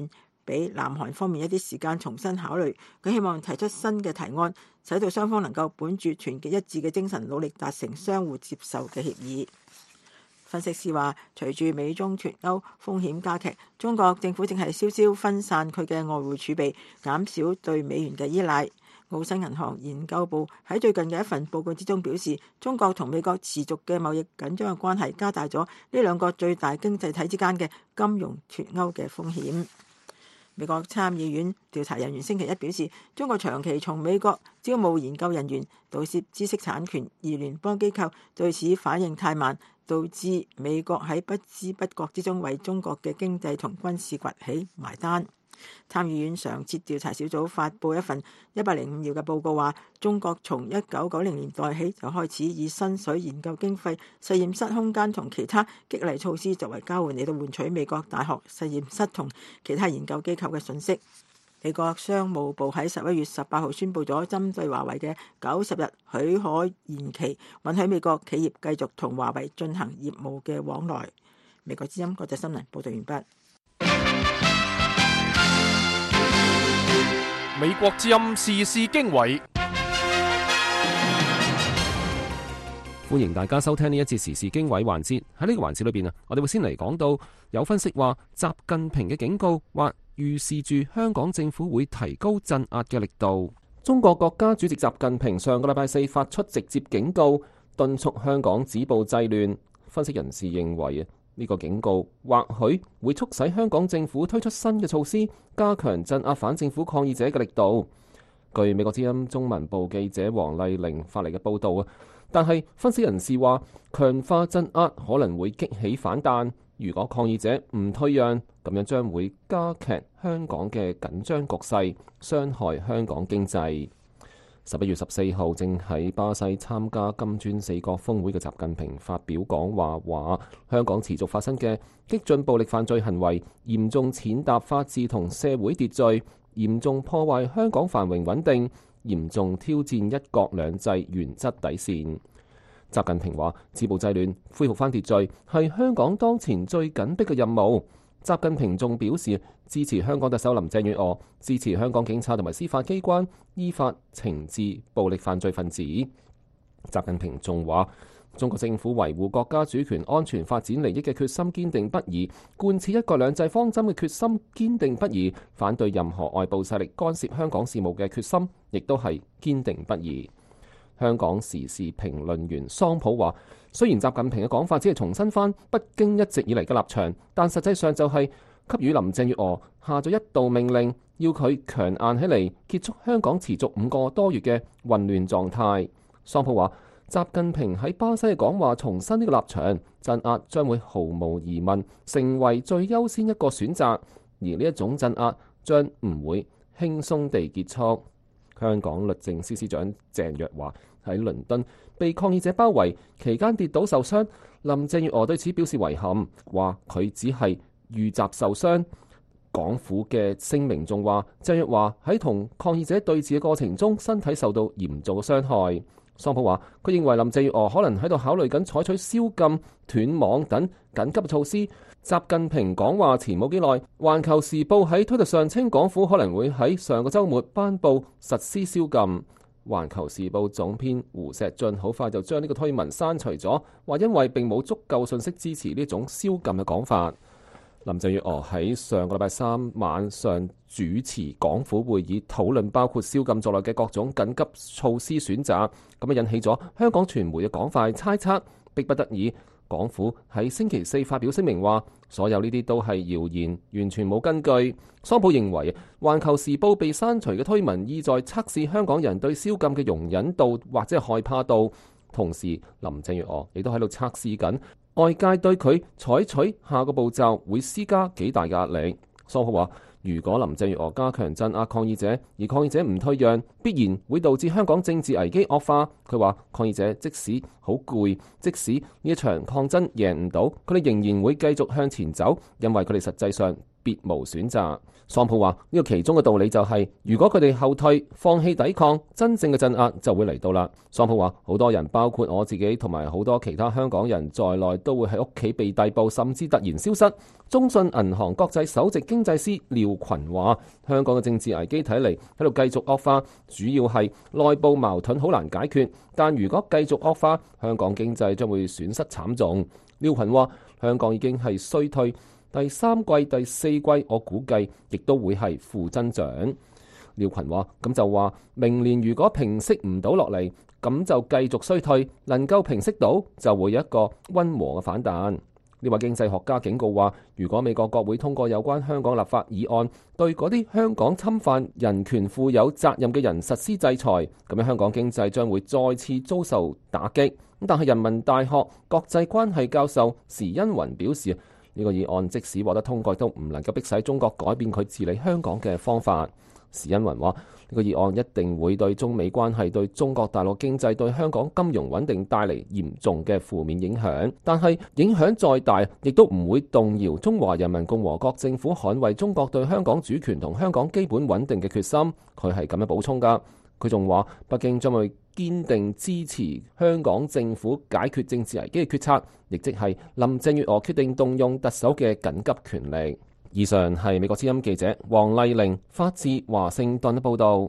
俾南韓方面一啲時間重新考慮。佢希望提出新嘅提案，使到雙方能夠本住團結一致嘅精神，努力達成相互接受嘅協議。分析師話，隨住美中脫歐風險加劇，中國政府正係悄悄分散佢嘅外匯儲備，減少對美元嘅依賴。澳新銀行研究部喺最近嘅一份報告之中表示，中國同美國持續嘅貿易緊張嘅關係，加大咗呢兩個最大經濟體之間嘅金融脫歐嘅風險。美國參議院調查人員星期一表示，中國長期從美國招募研究人員，盜竊知識產權，而聯邦機構對此反應太慢，導致美國喺不知不覺之中為中國嘅經濟同軍事崛起埋單。參議院常設調查小組發布一份一百零五頁嘅報告話，中國從一九九零年代起就開始以薪水、研究經費、實驗室空間同其他激勵措施作為交換，嚟到換取美國大學、實驗室同其他研究機構嘅信息。美國商務部喺十一月十八號宣布咗針對華為嘅九十日許可延期，允許美國企業繼續同華為進行業務嘅往來。美國之音國際新聞報道完畢。 美國之音時事經緯， 歡迎大家收聽呢一節時事經緯環節。喺呢個環節裏邊啊，我哋會先嚟講到有分析話，習近平嘅警告或預示住香港政府會提高鎮壓嘅力度。中國國家主席習近平上個禮拜四發出直接警告，敦促香港止暴制亂。分析人士認為啊，呢個警告或許會促使香港政府推出新嘅措施，加強鎮壓反政府抗議者嘅力度。據美國之音中文部記者黃麗玲發嚟嘅報道啊，但係分析人士話，強化鎮壓可能會激起反彈。如果抗議者唔退讓，咁樣將會加劇香港嘅緊張局勢，傷害香港經濟。十一月十四號，正喺巴西參加金磚四國峰會嘅習近平發表講話，話香港持續發生嘅激進暴力犯罪行為，嚴重踐踏法治同社會秩序，嚴重破壞香港繁榮穩定，嚴重挑戰一國兩制原則底線。習近平話：止暴制亂、恢復翻秩序係香港當前最緊迫嘅任務。習近平仲表示支持香港特首林鄭月娥，支持香港警察同埋司法機關依法懲治暴力犯罪分子。習近平仲話：中國政府維護國家主權、安全、發展利益嘅決心堅定不移，貫徹一國兩制方針嘅決心堅定不移，反對任何外部勢力干涉香港事務嘅決心亦都係堅定不移。香港時事評論員桑普話：雖然習近平嘅講法只係重申翻北京一直以嚟嘅立場，但實際上就係給予林鄭月娥下咗一道命令，要佢強硬起嚟，結束香港持續五個多月嘅混亂狀態。桑普話：習近平喺巴西嘅講話重申呢個立場，鎮壓將會毫無疑問成為最優先一個選擇，而呢一種鎮壓將唔會輕鬆地結束。香港律政司司長鄭若驊喺倫敦被抗議者包圍期間跌倒受傷，林鄭月娥對此表示遺憾，話佢只係遇襲受傷。港府嘅聲明仲話，鄭若驊喺同抗議者對峙嘅過程中身體受到嚴重嘅傷害。桑普話：佢認為林鄭月娥可能喺度考慮緊採取宵禁、斷網等緊急措施。習近平講話前冇幾耐，《環球時報》喺推特上稱港府可能會喺上個週末頒布實施宵禁。《環球時報》總編胡錫進好快就將呢個推文刪除咗，話因為並冇足夠信息支持呢種宵禁嘅講法。林鄭月娥喺上個禮拜三晚上主持港府會議，討論包括宵禁在內嘅各種緊急措施選擇，咁啊引起咗香港傳媒嘅廣泛猜測，迫不得已，港府喺星期四發表聲明話，所有呢啲都係謠言，完全冇根據。桑普認為，《環球時報》被刪除嘅推文意在測試香港人對宵禁嘅容忍度或者係害怕度，同時林鄭月娥亦都喺度測試緊外界對佢採取下個步驟會施加幾大壓力。桑普話：如果林鄭月娥加強鎮壓抗議者，而抗議者唔退讓，必然會導致香港政治危機惡化。佢話抗議者即使好攰，即使呢一場抗爭贏唔到，佢哋仍然會繼續向前走，因為佢哋實際上別無選擇。桑普話呢個其中嘅道理就係，如果佢哋後退、放棄抵抗，真正嘅鎮壓就會嚟到啦。桑普話好多人，包括我自己同埋好多其他香港人在內，都會喺屋企被逮捕，甚至突然消失。中信銀行國際首席經濟師廖群話，香港嘅政治危機睇嚟喺度繼續惡化，主要係內部矛盾好難解決，但如果繼續惡化，香港經濟將會損失慘重。廖群話香港已經係衰退，第三季、第四季我估計亦都會係負增長。廖群話咁就話明年如果平息唔到落嚟，咁就繼續衰退，能夠平息到就會有一個溫和嘅反彈。呢位經濟學家警告話，如果美國國會通過有關香港立法議案，對嗰啲香港侵犯人權負有責任嘅人實施制裁，咁樣香港經濟將會再次遭受打擊。但係人民大學國際關係教授時殷雲表示，呢個議案即使獲得通過，都唔能夠迫使中國改變佢治理香港嘅方法。時殷雲話，呢個議案一定會對中美關係、對中國大陸經濟、對香港金融穩定帶嚟嚴重嘅負面影響。但係影響再大，亦都唔會動搖中華人民共和國政府捍衛中國對香港主權同香港基本穩定嘅決心。佢係咁樣補充㗎。佢仲話，北京將會堅定支持香港政府解決政治危機嘅決策，亦即係林鄭月娥決定動用特首嘅緊急權力。以上係美國之音記者黃麗玲發自華盛頓嘅報導。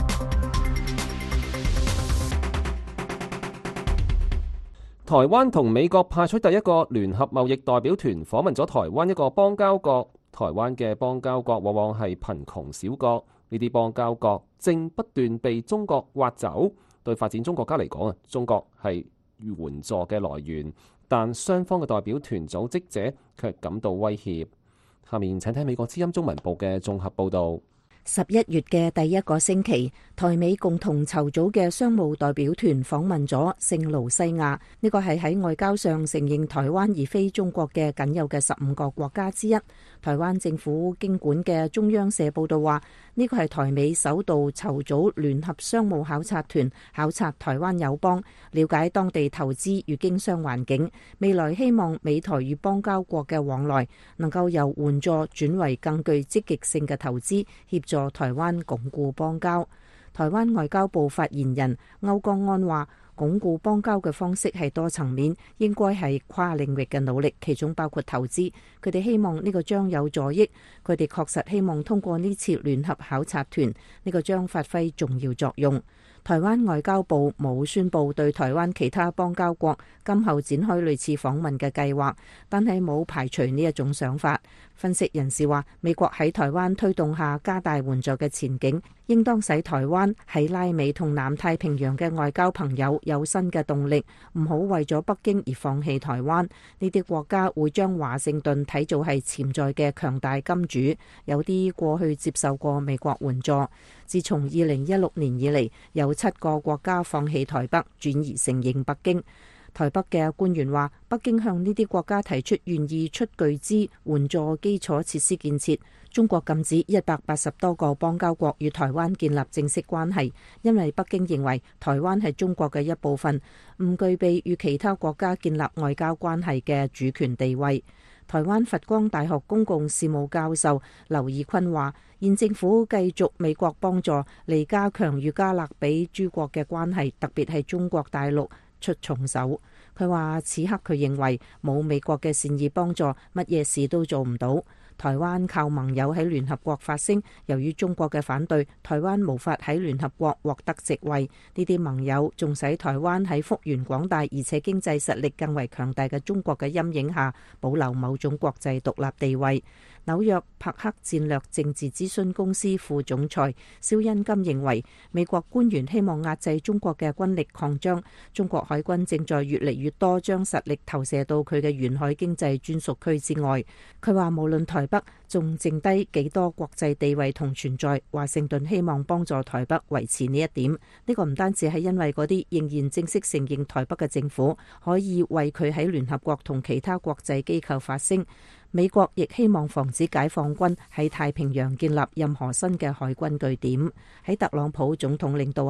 台灣同美國派出第一個聯合貿易代表團訪問咗台灣一個邦交國。台灣嘅邦交國往往係貧窮小國，呢啲邦交國正不斷被中國挖走。對發展中國家嚟講啊，中國係援助嘅來源，但雙方嘅代表團組織者卻感到威脅。下面請睇美國之音中文部嘅綜合報導。 十一月嘅第一個星期，台美共同籌組嘅商務代表團訪問咗聖盧西亞，呢個係喺外交上承認台灣而非中國嘅僅有嘅十五個國家之一。台灣政府經管嘅中央社報道話，呢個係台美首度籌組聯合商務考察團，考察台灣友邦，了解當地投資與經商環境。未來希望美台與邦交國嘅往來能夠由援助轉為更具積極性嘅投資，協助助台灣鞏固邦交。台灣外交部發言人歐江安話，鞏固邦交嘅方式係多層面，應該係跨領域嘅努力，其中包括投資。佢哋希望呢個將有助益，佢哋確實希望通過呢次聯合考察團，呢個將發揮重要作用。台灣外交部冇宣布對台灣其他邦交國今後展開類似訪問嘅計劃，但係冇排除呢一種想法。分析人士話，美國喺台灣推動下加大援助嘅前景，應當使台灣喺拉美同南太平洋嘅外交朋友有新嘅動力，唔好為咗北京而放棄台灣。呢啲國家會將華盛頓睇做係潛在嘅強大金主，有啲過去接受過美國援助。自從二零一六年以嚟，有七個國家放棄台北，轉而承認北京。台北嘅官員話，北京向呢啲國家提出願意出巨資援助基礎設施建設。中國禁止一百八十多個邦交國與台灣建立正式關係，因為北京認為台灣係中國嘅一部分，唔具備與其他國家建立外交關係嘅主權地位。台灣佛光大學公共事務教授劉義坤話，現政府繼續美國幫助嚟加強與加勒比諸國嘅關係，特別係中國大陸出重手。佢話此刻佢認為冇美國嘅善意幫助，乜嘢事都做唔到。台灣靠盟友喺聯合國發聲，由於中國嘅反對，台灣無法喺聯合國獲得席位。呢啲盟友仲使台灣喺幅員廣大而且經濟實力更為強大嘅中國嘅陰影下，保留某種國際獨立地位。紐約柏克戰略政治諮詢公司副總裁蕭恩金認為，美國官員希望壓制中國嘅軍力擴張，中國海軍正在越嚟越多將實力投射到佢嘅沿海經濟專屬區之外。佢話無論台北仲剩低幾多國際地位同存在，華盛頓希望幫助台北維持呢一點。呢個唔單止係因為嗰啲仍然正式承認台北嘅政府可以為佢喺聯合國同其他國際機構發聲。美國亦希望防止解放軍喺太平洋建立任何新嘅海軍據點。喺特朗普總統領導下，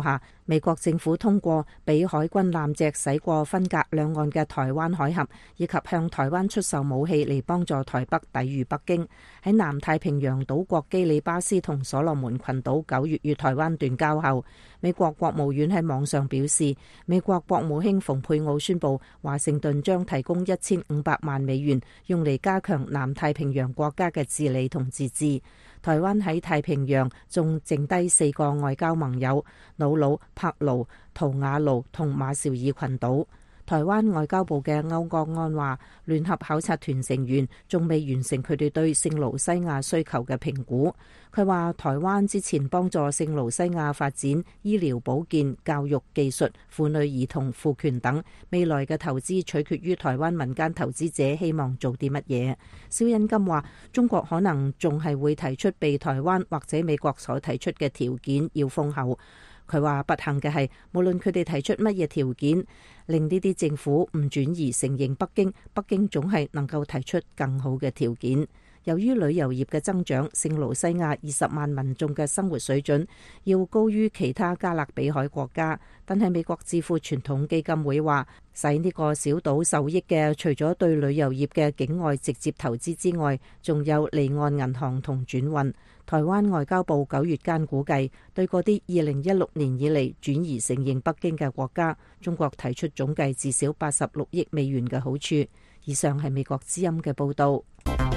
美國政府通過俾海軍艦隻駛過分隔兩岸嘅台灣海峽，以及向台灣出售武器嚟幫助台北抵禦北京。喺南太平洋島國基里巴斯同所羅門群島九月與台灣斷交後，美國國務院喺網上表示，美國國務卿蓬佩奧宣布，華盛頓將提供一千五百萬美元，用嚟加強南太平洋國家嘅治理同自治。台灣喺太平洋仲剩低四個外交盟友：瑙魯、帕勞、圖瓦盧同馬紹爾群島。台灣外交部嘅歐國安話，聯合考察團成員仲未完成佢哋對聖盧西亞需求嘅評估。佢話台灣之前幫助聖盧西亞發展醫療保健、教育技術、婦女兒童賦權等，未來嘅投資取決於台灣民間投資者希望做啲乜嘢。蕭欣金話，中國可能仲係會提出被台灣或者美國所提出嘅條件要豐厚。佢話不幸嘅係，無論佢哋提出乜嘢條件，令呢啲政府唔轉移承認北京，北京總係能夠提出更好嘅條件。由於旅遊業嘅增長，聖盧西亞二十萬民眾嘅生活水準要高於其他加勒比海國家，但係美國智庫傳統基金會話，使呢個小島受益嘅，除咗對旅遊業嘅境外直接投資之外，仲有離岸銀行同轉運。台灣外交部九月間估計，對嗰啲二零一六年以嚟轉移承認北京嘅國家，中國提出總計至少八十六億美元嘅好處。以上係美國之音嘅報導。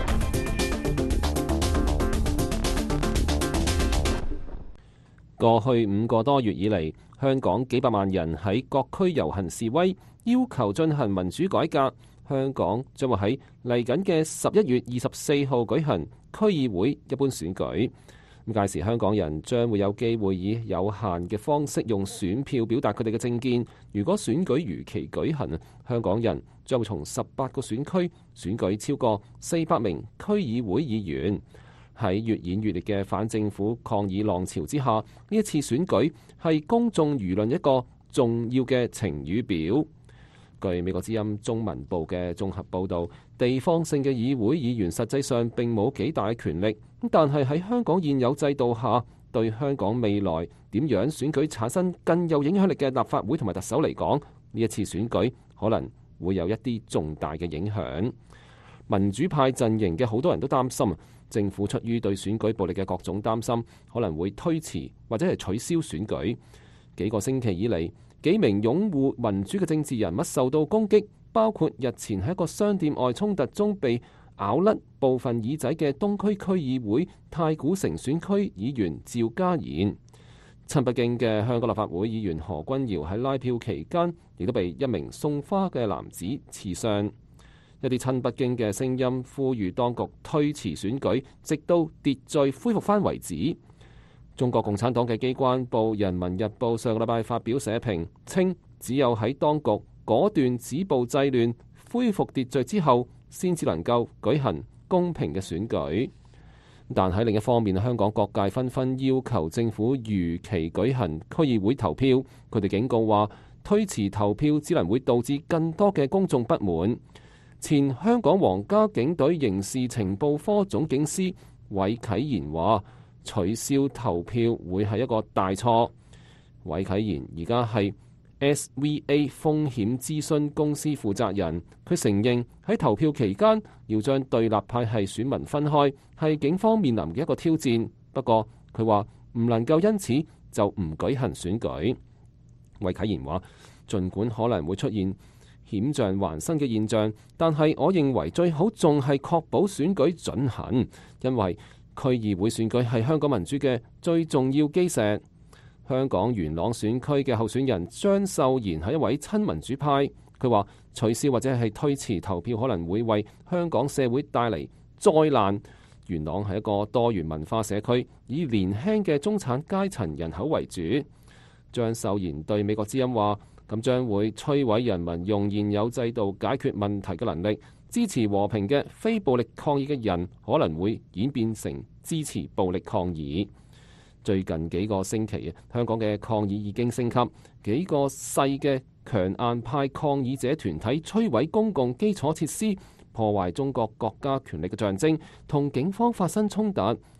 過去五個多月以嚟，香港幾百萬人喺各區遊行示威，要求進行民主改革。香港將會喺嚟緊嘅十一月二十四號舉行區議會一般選舉。咁屆時香港人將會有機會以有限嘅方式用選票表達佢哋嘅政見。如果選舉如期舉行，香港人將會從十八個選區選舉超過四百名區議會議員。喺越演越烈嘅反政府抗議浪潮之下，呢一次選舉係公眾輿論一個重要嘅晴雨表。據美國之音中文部嘅綜合報導，地方性嘅議會議員實際上並冇幾大權力，但係喺香港現有制度下，對香港未來點樣選舉產生更有影響力嘅立法會同埋特首嚟講，呢一次選舉可能會有一啲重大嘅影響。民主派陣營嘅好多人都擔心，政府出於對選舉暴力嘅各種擔心，可能會推遲或者係取消選舉。幾個星期以嚟，幾名擁護民主嘅政治人物受到攻擊，包括日前喺一個商店外衝突中被咬甩部分耳仔嘅東區區議會太古城選區議員趙家賢。親北京嘅香港立法會議員何君堯喺拉票期間，亦都被一名送花嘅男子刺傷。一啲親北京嘅聲音呼籲當局推遲選舉，直到秩序恢復翻為止。中國共產黨嘅機關報《人民日報》上個禮拜發表社評，稱只有喺當局果斷止暴制亂、恢復秩序之後，先至能夠舉行公平嘅選舉。但喺另一方面，香港各界紛紛要求政府如期舉行區議會投票。佢哋警告話，推遲投票只能會導致更多嘅公眾不滿。前香港皇家警隊刑事情報科總警司韋啟賢話，取消投票會係一個大錯。韋啟賢而家係 S V A 風險諮詢公司負責人，佢承認喺投票期間要將對立派系選民分開係警方面臨嘅一個挑戰。不過佢話唔能夠因此就唔舉行選舉。韋啟賢話，儘管可能會出現險象環生嘅現象，但係我認為最好仲係確保選舉準行，因為區議會選舉係香港民主嘅最重要基石。香港元朗選區嘅候選人張秀賢係一位親民主派，佢話取消或者係推遲投票可能會為香港社會帶嚟災難。元朗係一個多元文化社區，以年輕嘅中產階層人口為主。張秀賢對美國之音話，咁將會摧毀人民用現有制度解決問題嘅能力。支持和平嘅非暴力抗議嘅人可能會演變成支持暴力抗議。最近幾個星期，香港嘅抗議已經升級，幾個細嘅強硬派抗議者團體摧毀公共基礎設施，破壞中國國家權力嘅象徵，同警方發生衝突。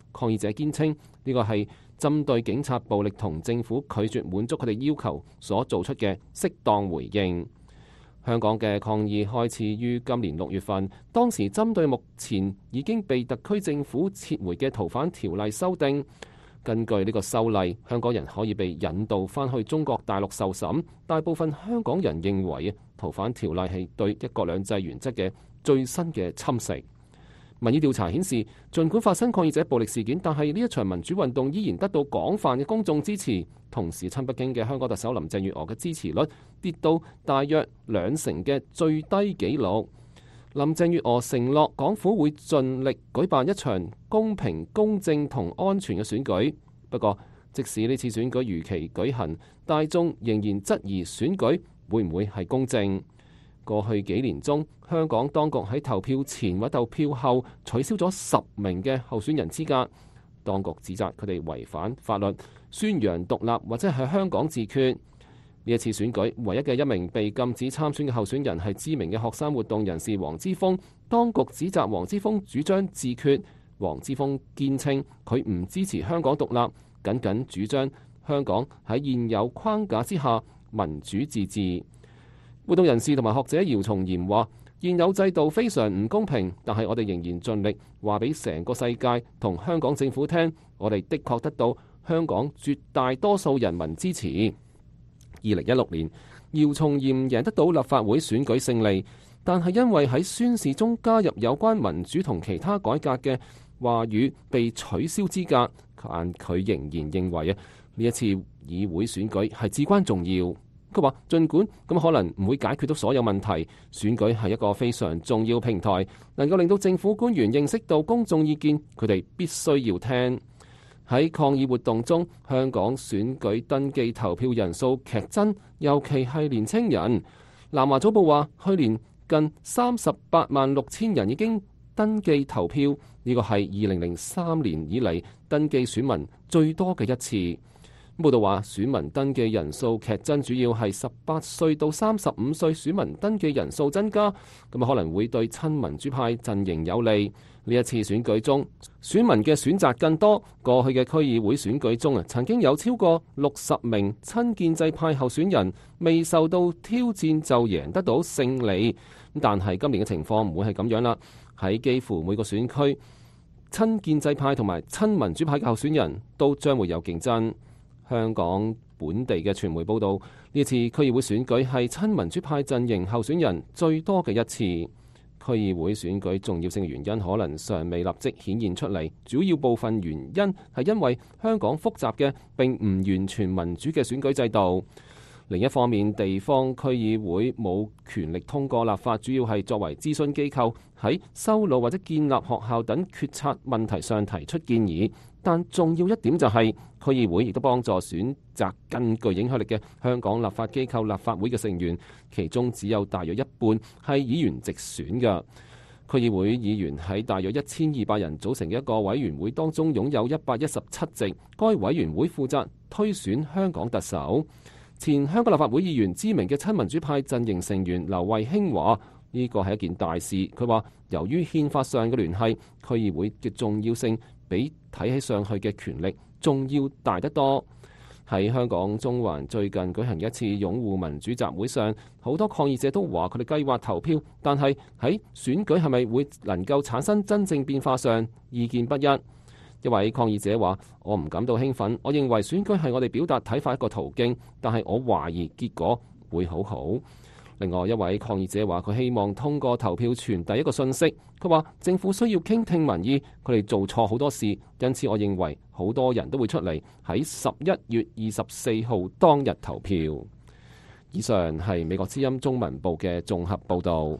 抗議者堅稱呢個係針對警察暴力同政府拒絕滿足佢哋要求所做出嘅適當回應。香港嘅抗議開始於今年六月份，當時針對目前已經被特區政府撤回嘅逃犯條例修訂。根據呢個修例，香港人可以被引渡返去中國大陸受審。大部分香港人認為逃犯條例係對一國兩制原則嘅最新嘅侵蝕。民意調查顯示，儘管發生抗議者暴力事件，但係呢一場民主運動依然得到廣泛嘅公眾支持。同時，親北京嘅香港特首林鄭月娥嘅支持率跌到大約兩成嘅最低紀錄。林鄭月娥承諾港府會盡力舉辦一場公平、公正同安全嘅選舉。不過，即使呢次選舉如期舉行，大眾仍然質疑選舉會唔會係公正。過去幾年中，香港當局喺投票前或投票後取消咗十名嘅候選人資格。當局指責佢哋違反法律，宣揚獨立或者係香港自決。呢一次選舉唯一嘅一名被禁止參選嘅候選人係知名嘅學生活動人士黃之鋒。當局指責黃之鋒主張自決，黃之鋒堅稱佢唔支持香港獨立，僅僅主張香港喺現有框架之下民主自治。活動人士同埋學者姚松炎話：現有制度非常唔公平，但係我哋仍然盡力話俾成個世界同香港政府聽，我哋的確得到香港絕大多數人民支持。二零一六年，姚松炎贏得到立法會選舉勝利，但係因為喺宣誓中加入有關民主同其他改革嘅話語被取消資格，但佢仍然認為啊，呢一次議會選舉係至關重要。佢話：儘管咁可能唔會解決到所有問題，選舉係一個非常重要平台，能夠令到政府官員認識到公眾意見，佢哋必須要聽。喺抗議活動中，香港選舉登記投票人數劇增，尤其係年青人。南華早報話，去年近三十八萬六千人已經登記投票，呢個係二零零三年以嚟登記選民最多嘅一次。報道話，選民登記人數劇增，主要係十八歲到三十五歲選民登記人數增加，咁可能會對親民主派陣營有利。呢一次選舉中，選民嘅選擇更多。過去嘅區議會選舉中啊，曾經有超過六十名親建制派候選人未受到挑戰就贏得到勝利。但係今年嘅情況唔會係咁樣啦。喺幾乎每個選區，親建制派同埋親民主派嘅候選人都將會有競爭。香港本地嘅傳媒報道，呢次區議會選舉係親民主派陣營候選人最多嘅一次。區議會選舉重要性嘅原因可能尚未立即顯現出嚟，主要部分原因係因為香港複雜嘅並唔完全民主嘅選舉制度。另一方面，地方區議會冇權力通過立法，主要係作為諮詢機構，喺修路或者建立學校等決策問題上提出建議。但重要一點就係，區議會亦都幫助選擇更具影響力嘅香港立法機構立法會嘅成員，其中只有大約一半係議員直選嘅。區議會議員喺大約一千二百人組成嘅一個委員會當中，擁有一百一十七席。該委員會負責推選香港特首。前香港立法會議員、知名嘅親民主派陣營成員劉慧卿話：呢個係一件大事。佢話由於憲法上嘅聯繫，區議會嘅重要性比睇起上去嘅權力仲要大得多。喺香港中環最近舉行一次擁護民主集會上，好多抗議者都話佢哋計劃投票，但係喺選舉係咪會能夠產生真正變化上意見不一。一位抗議者話：我唔感到興奮，我認為選舉係我哋表達睇法一個途徑，但係我懷疑結果會好好。另外一位抗議者話：佢希望通過投票傳遞一個信息。佢話政府需要傾聽民意，佢哋做錯好多事，因此我認為好多人都會出嚟喺十一月二十四號當日投票。以上係美國之音中文部嘅綜合報導。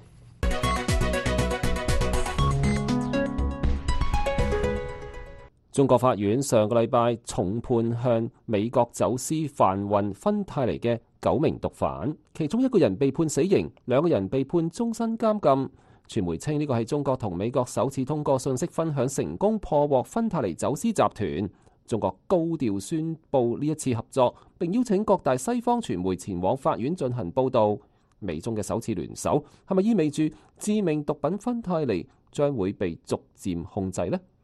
中國法院上個禮拜重判向美國走私販運芬太尼嘅九名毒販，其中一個人被判死刑，兩個人被判終身監禁。傳媒稱呢個係中國同美國首次通過信息分享成功破獲芬太尼走私集團。中國高調宣布呢一次合作，並邀請各大西方傳媒前往法院進行報導。美中嘅首次聯手，係咪意味住致命毒品芬太尼將會被逐漸控制呢？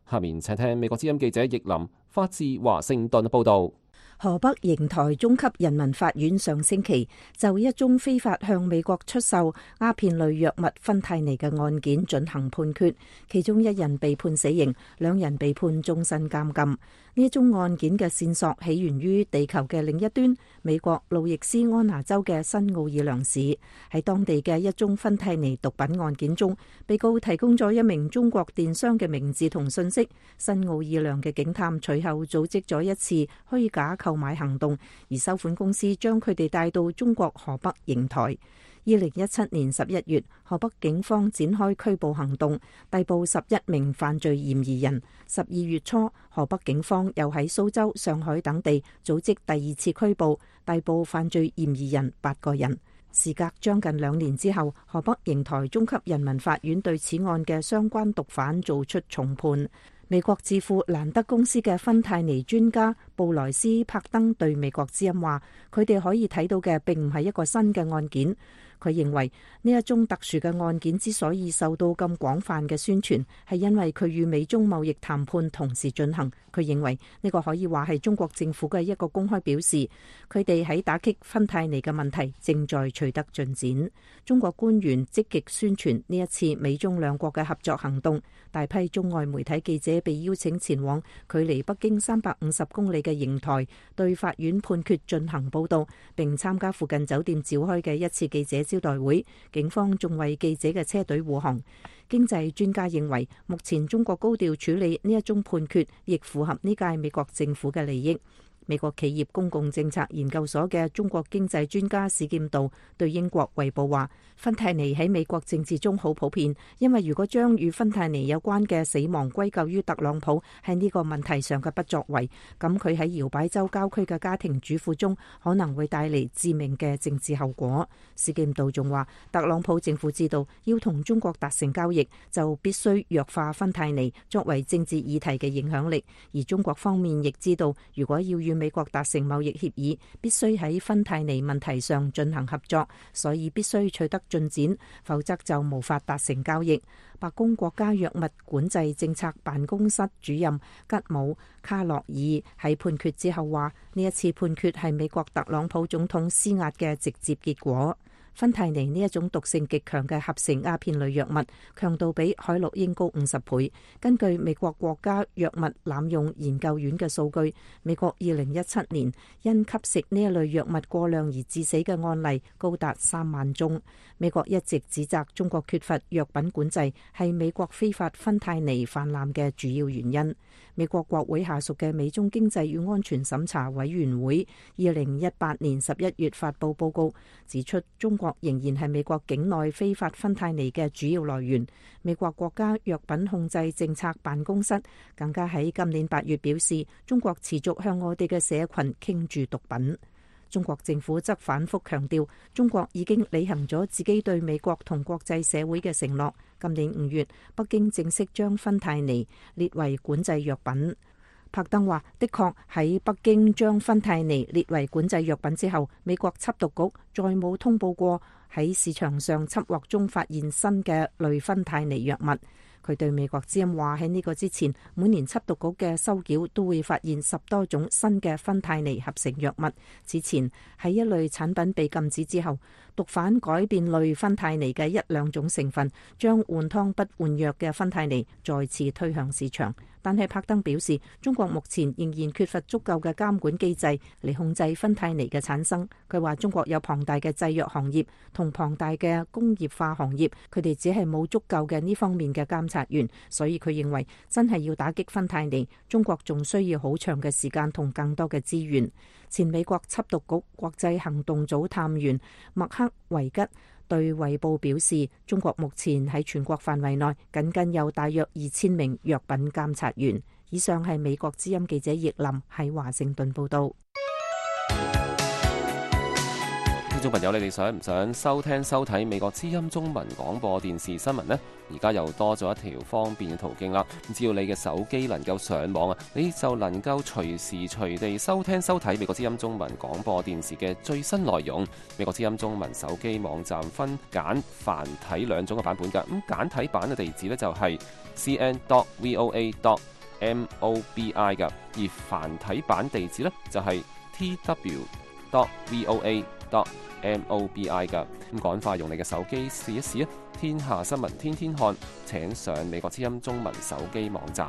下面請聽美國之音記者易林發自華盛頓報導。 河北邢台中級人民法院上星期就一宗非法向美國出售鴉片類藥物芬太尼嘅案件進行判決，其中一人被判死刑，兩人被判終身監禁。呢一宗案件嘅線索起源於地球嘅另一端，美國路易斯安那州嘅新奧爾良市。喺當地嘅一宗芬太尼毒品案件中，被告提供咗一名中國電商嘅名字同信息。新奧爾良嘅警探隨後組織咗一次虛假購買行動，而收款公司將佢哋帶到中國河北邢台。二零一七年十一月，河北警方展開拘捕行動，逮捕十一名犯罪嫌疑人。十二月初，河北警方又喺蘇州、上海等地組織第二次拘捕，逮捕犯罪嫌疑人八個人。時隔將近兩年之後，河北邢台中級人民法院對此案嘅相關毒販做出重判。美國智庫蘭德公司嘅芬太尼專家布萊斯柏登對美國之音話，佢哋可以睇到嘅並唔係一個新嘅案件。佢認為呢一宗特殊嘅案件之所以受到咁廣泛嘅宣傳，係因為佢與美中貿易談判同時進行。佢認為呢個可以話係中國政府嘅一個公開表示，佢哋喺打擊芬太尼嘅問題正在取得進展。中國官員積極宣傳呢一次美中兩國嘅合作行動，大批中外媒體記者被邀請前往距離北京三百五十公里嘅邢台，對法院判決進行報道，並參加附近酒店召開嘅一次記者招待會。警方仲為記者嘅車隊護航。經濟專家認為，目前中國高調處理呢一宗判決，亦符合呢屆美國政府嘅利益。美國企業公共政策研究所嘅中國經濟專家史劍道對英國衛報話，芬太尼喺美國政治中好普遍，因為如果將與芬太尼有關嘅死亡歸咎於特朗普喺呢個問題上嘅不作為，咁佢喺搖擺州郊區嘅家庭主婦中可能會帶嚟致命嘅政治後果。史劍道仲話，特朗普政府知道要同中國達成交易，就必須弱化芬太尼作為政治議題嘅影響力，而中國方面亦知道，如果要與美國達成貿易協議，必須喺芬太尼問題上進行合作，所以必須取得進展，否則就無法達成交易。白宮國家藥物管制政策辦公室主任吉姆卡洛爾喺判決之後話，呢一次判決係美國特朗普總統施壓嘅直接結果。芬太尼呢一種毒性極強嘅合成鴉片類藥物，強度比海洛因高五十倍。根據美國國家藥物濫用研究院嘅數據，美國二零一七年因吸食呢一類藥物過量而致死嘅案例高達三萬宗。美國一直指責中國缺乏藥品管制係美國非法芬太尼泛濫嘅主要原因。美國國會下屬嘅美中經濟與安全審查委員會二零一八年十一月發布報告，指出中國仍然係美國境內非法芬太尼嘅主要來源。美國國家藥品控制政策辦公室更加喺今年八月表示，中國持續向我哋嘅社群傾注毒品。中國政府則反覆強調，中國已經履行咗自己對美國同國際社會嘅承諾。今年五月，北京正式將芬太尼列為管制藥品。柏登話，的確喺北京將芬太尼列為管制藥品之後，美國緝毒局再冇通報過喺市場上緝獲中發現新嘅類芬太尼藥物。佢對美國之音話，喺呢個之前，每年緝毒局嘅收繳都會發現十多種新嘅芬太尼合成藥物。此前喺一類產品被禁止之後，毒販改變類芬太尼嘅一兩種成分，將換湯不換藥嘅芬太尼再次推向市場。但係柏登表示，中國目前仍然缺乏足夠嘅監管機制嚟控制芬太尼嘅產生。佢話中國有龐大嘅製藥行業同龐大嘅工業化行業，佢哋只係冇足夠嘅呢方面嘅監察員，所以佢認為真係要打擊芬太尼，中國仲需要好長嘅時間同更多嘅資源。前美國緝毒局國際行動組探員麥克維吉對衛報表示，中國目前喺全國範圍內僅僅有大約二千名藥品監察員。以上係美國之音記者葉林喺華盛頓報道。 眾朋友，你哋想唔想收聽收睇美國之音中文廣播電視新聞呢？而家又多咗一條方便嘅途徑啦。只要你嘅手機能夠上網啊，你就能夠隨時隨地收聽收睇美國之音中文廣播電視嘅最新內容。美國之音中文手機網站分簡繁體兩種嘅版本㗎。咁簡體版嘅地址呢，就係 c n dot voa dot mobi 㗎，而繁體版地址呢，就係 t w dot voa dot mobi 㗎。咁趕快用你嘅手機試一試啊！天下新聞天天看，請上美國之音中文手機網站。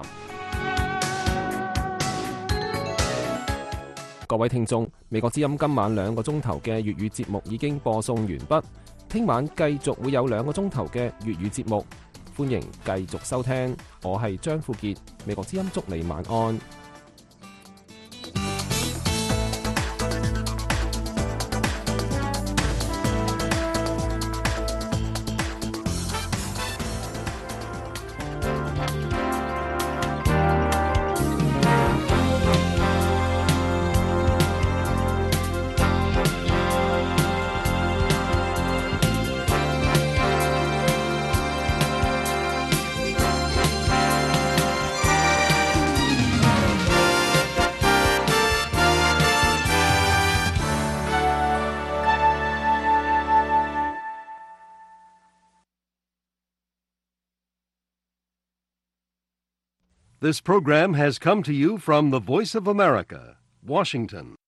各位聽眾，美國之音今晚兩個鐘頭嘅粵語節目已經播送完畢，聽晚繼續會有兩個鐘頭嘅粵語節目，歡迎繼續收聽。我係張富傑，美國之音祝你晚安。 This program has come to you from the Voice of America, Washington.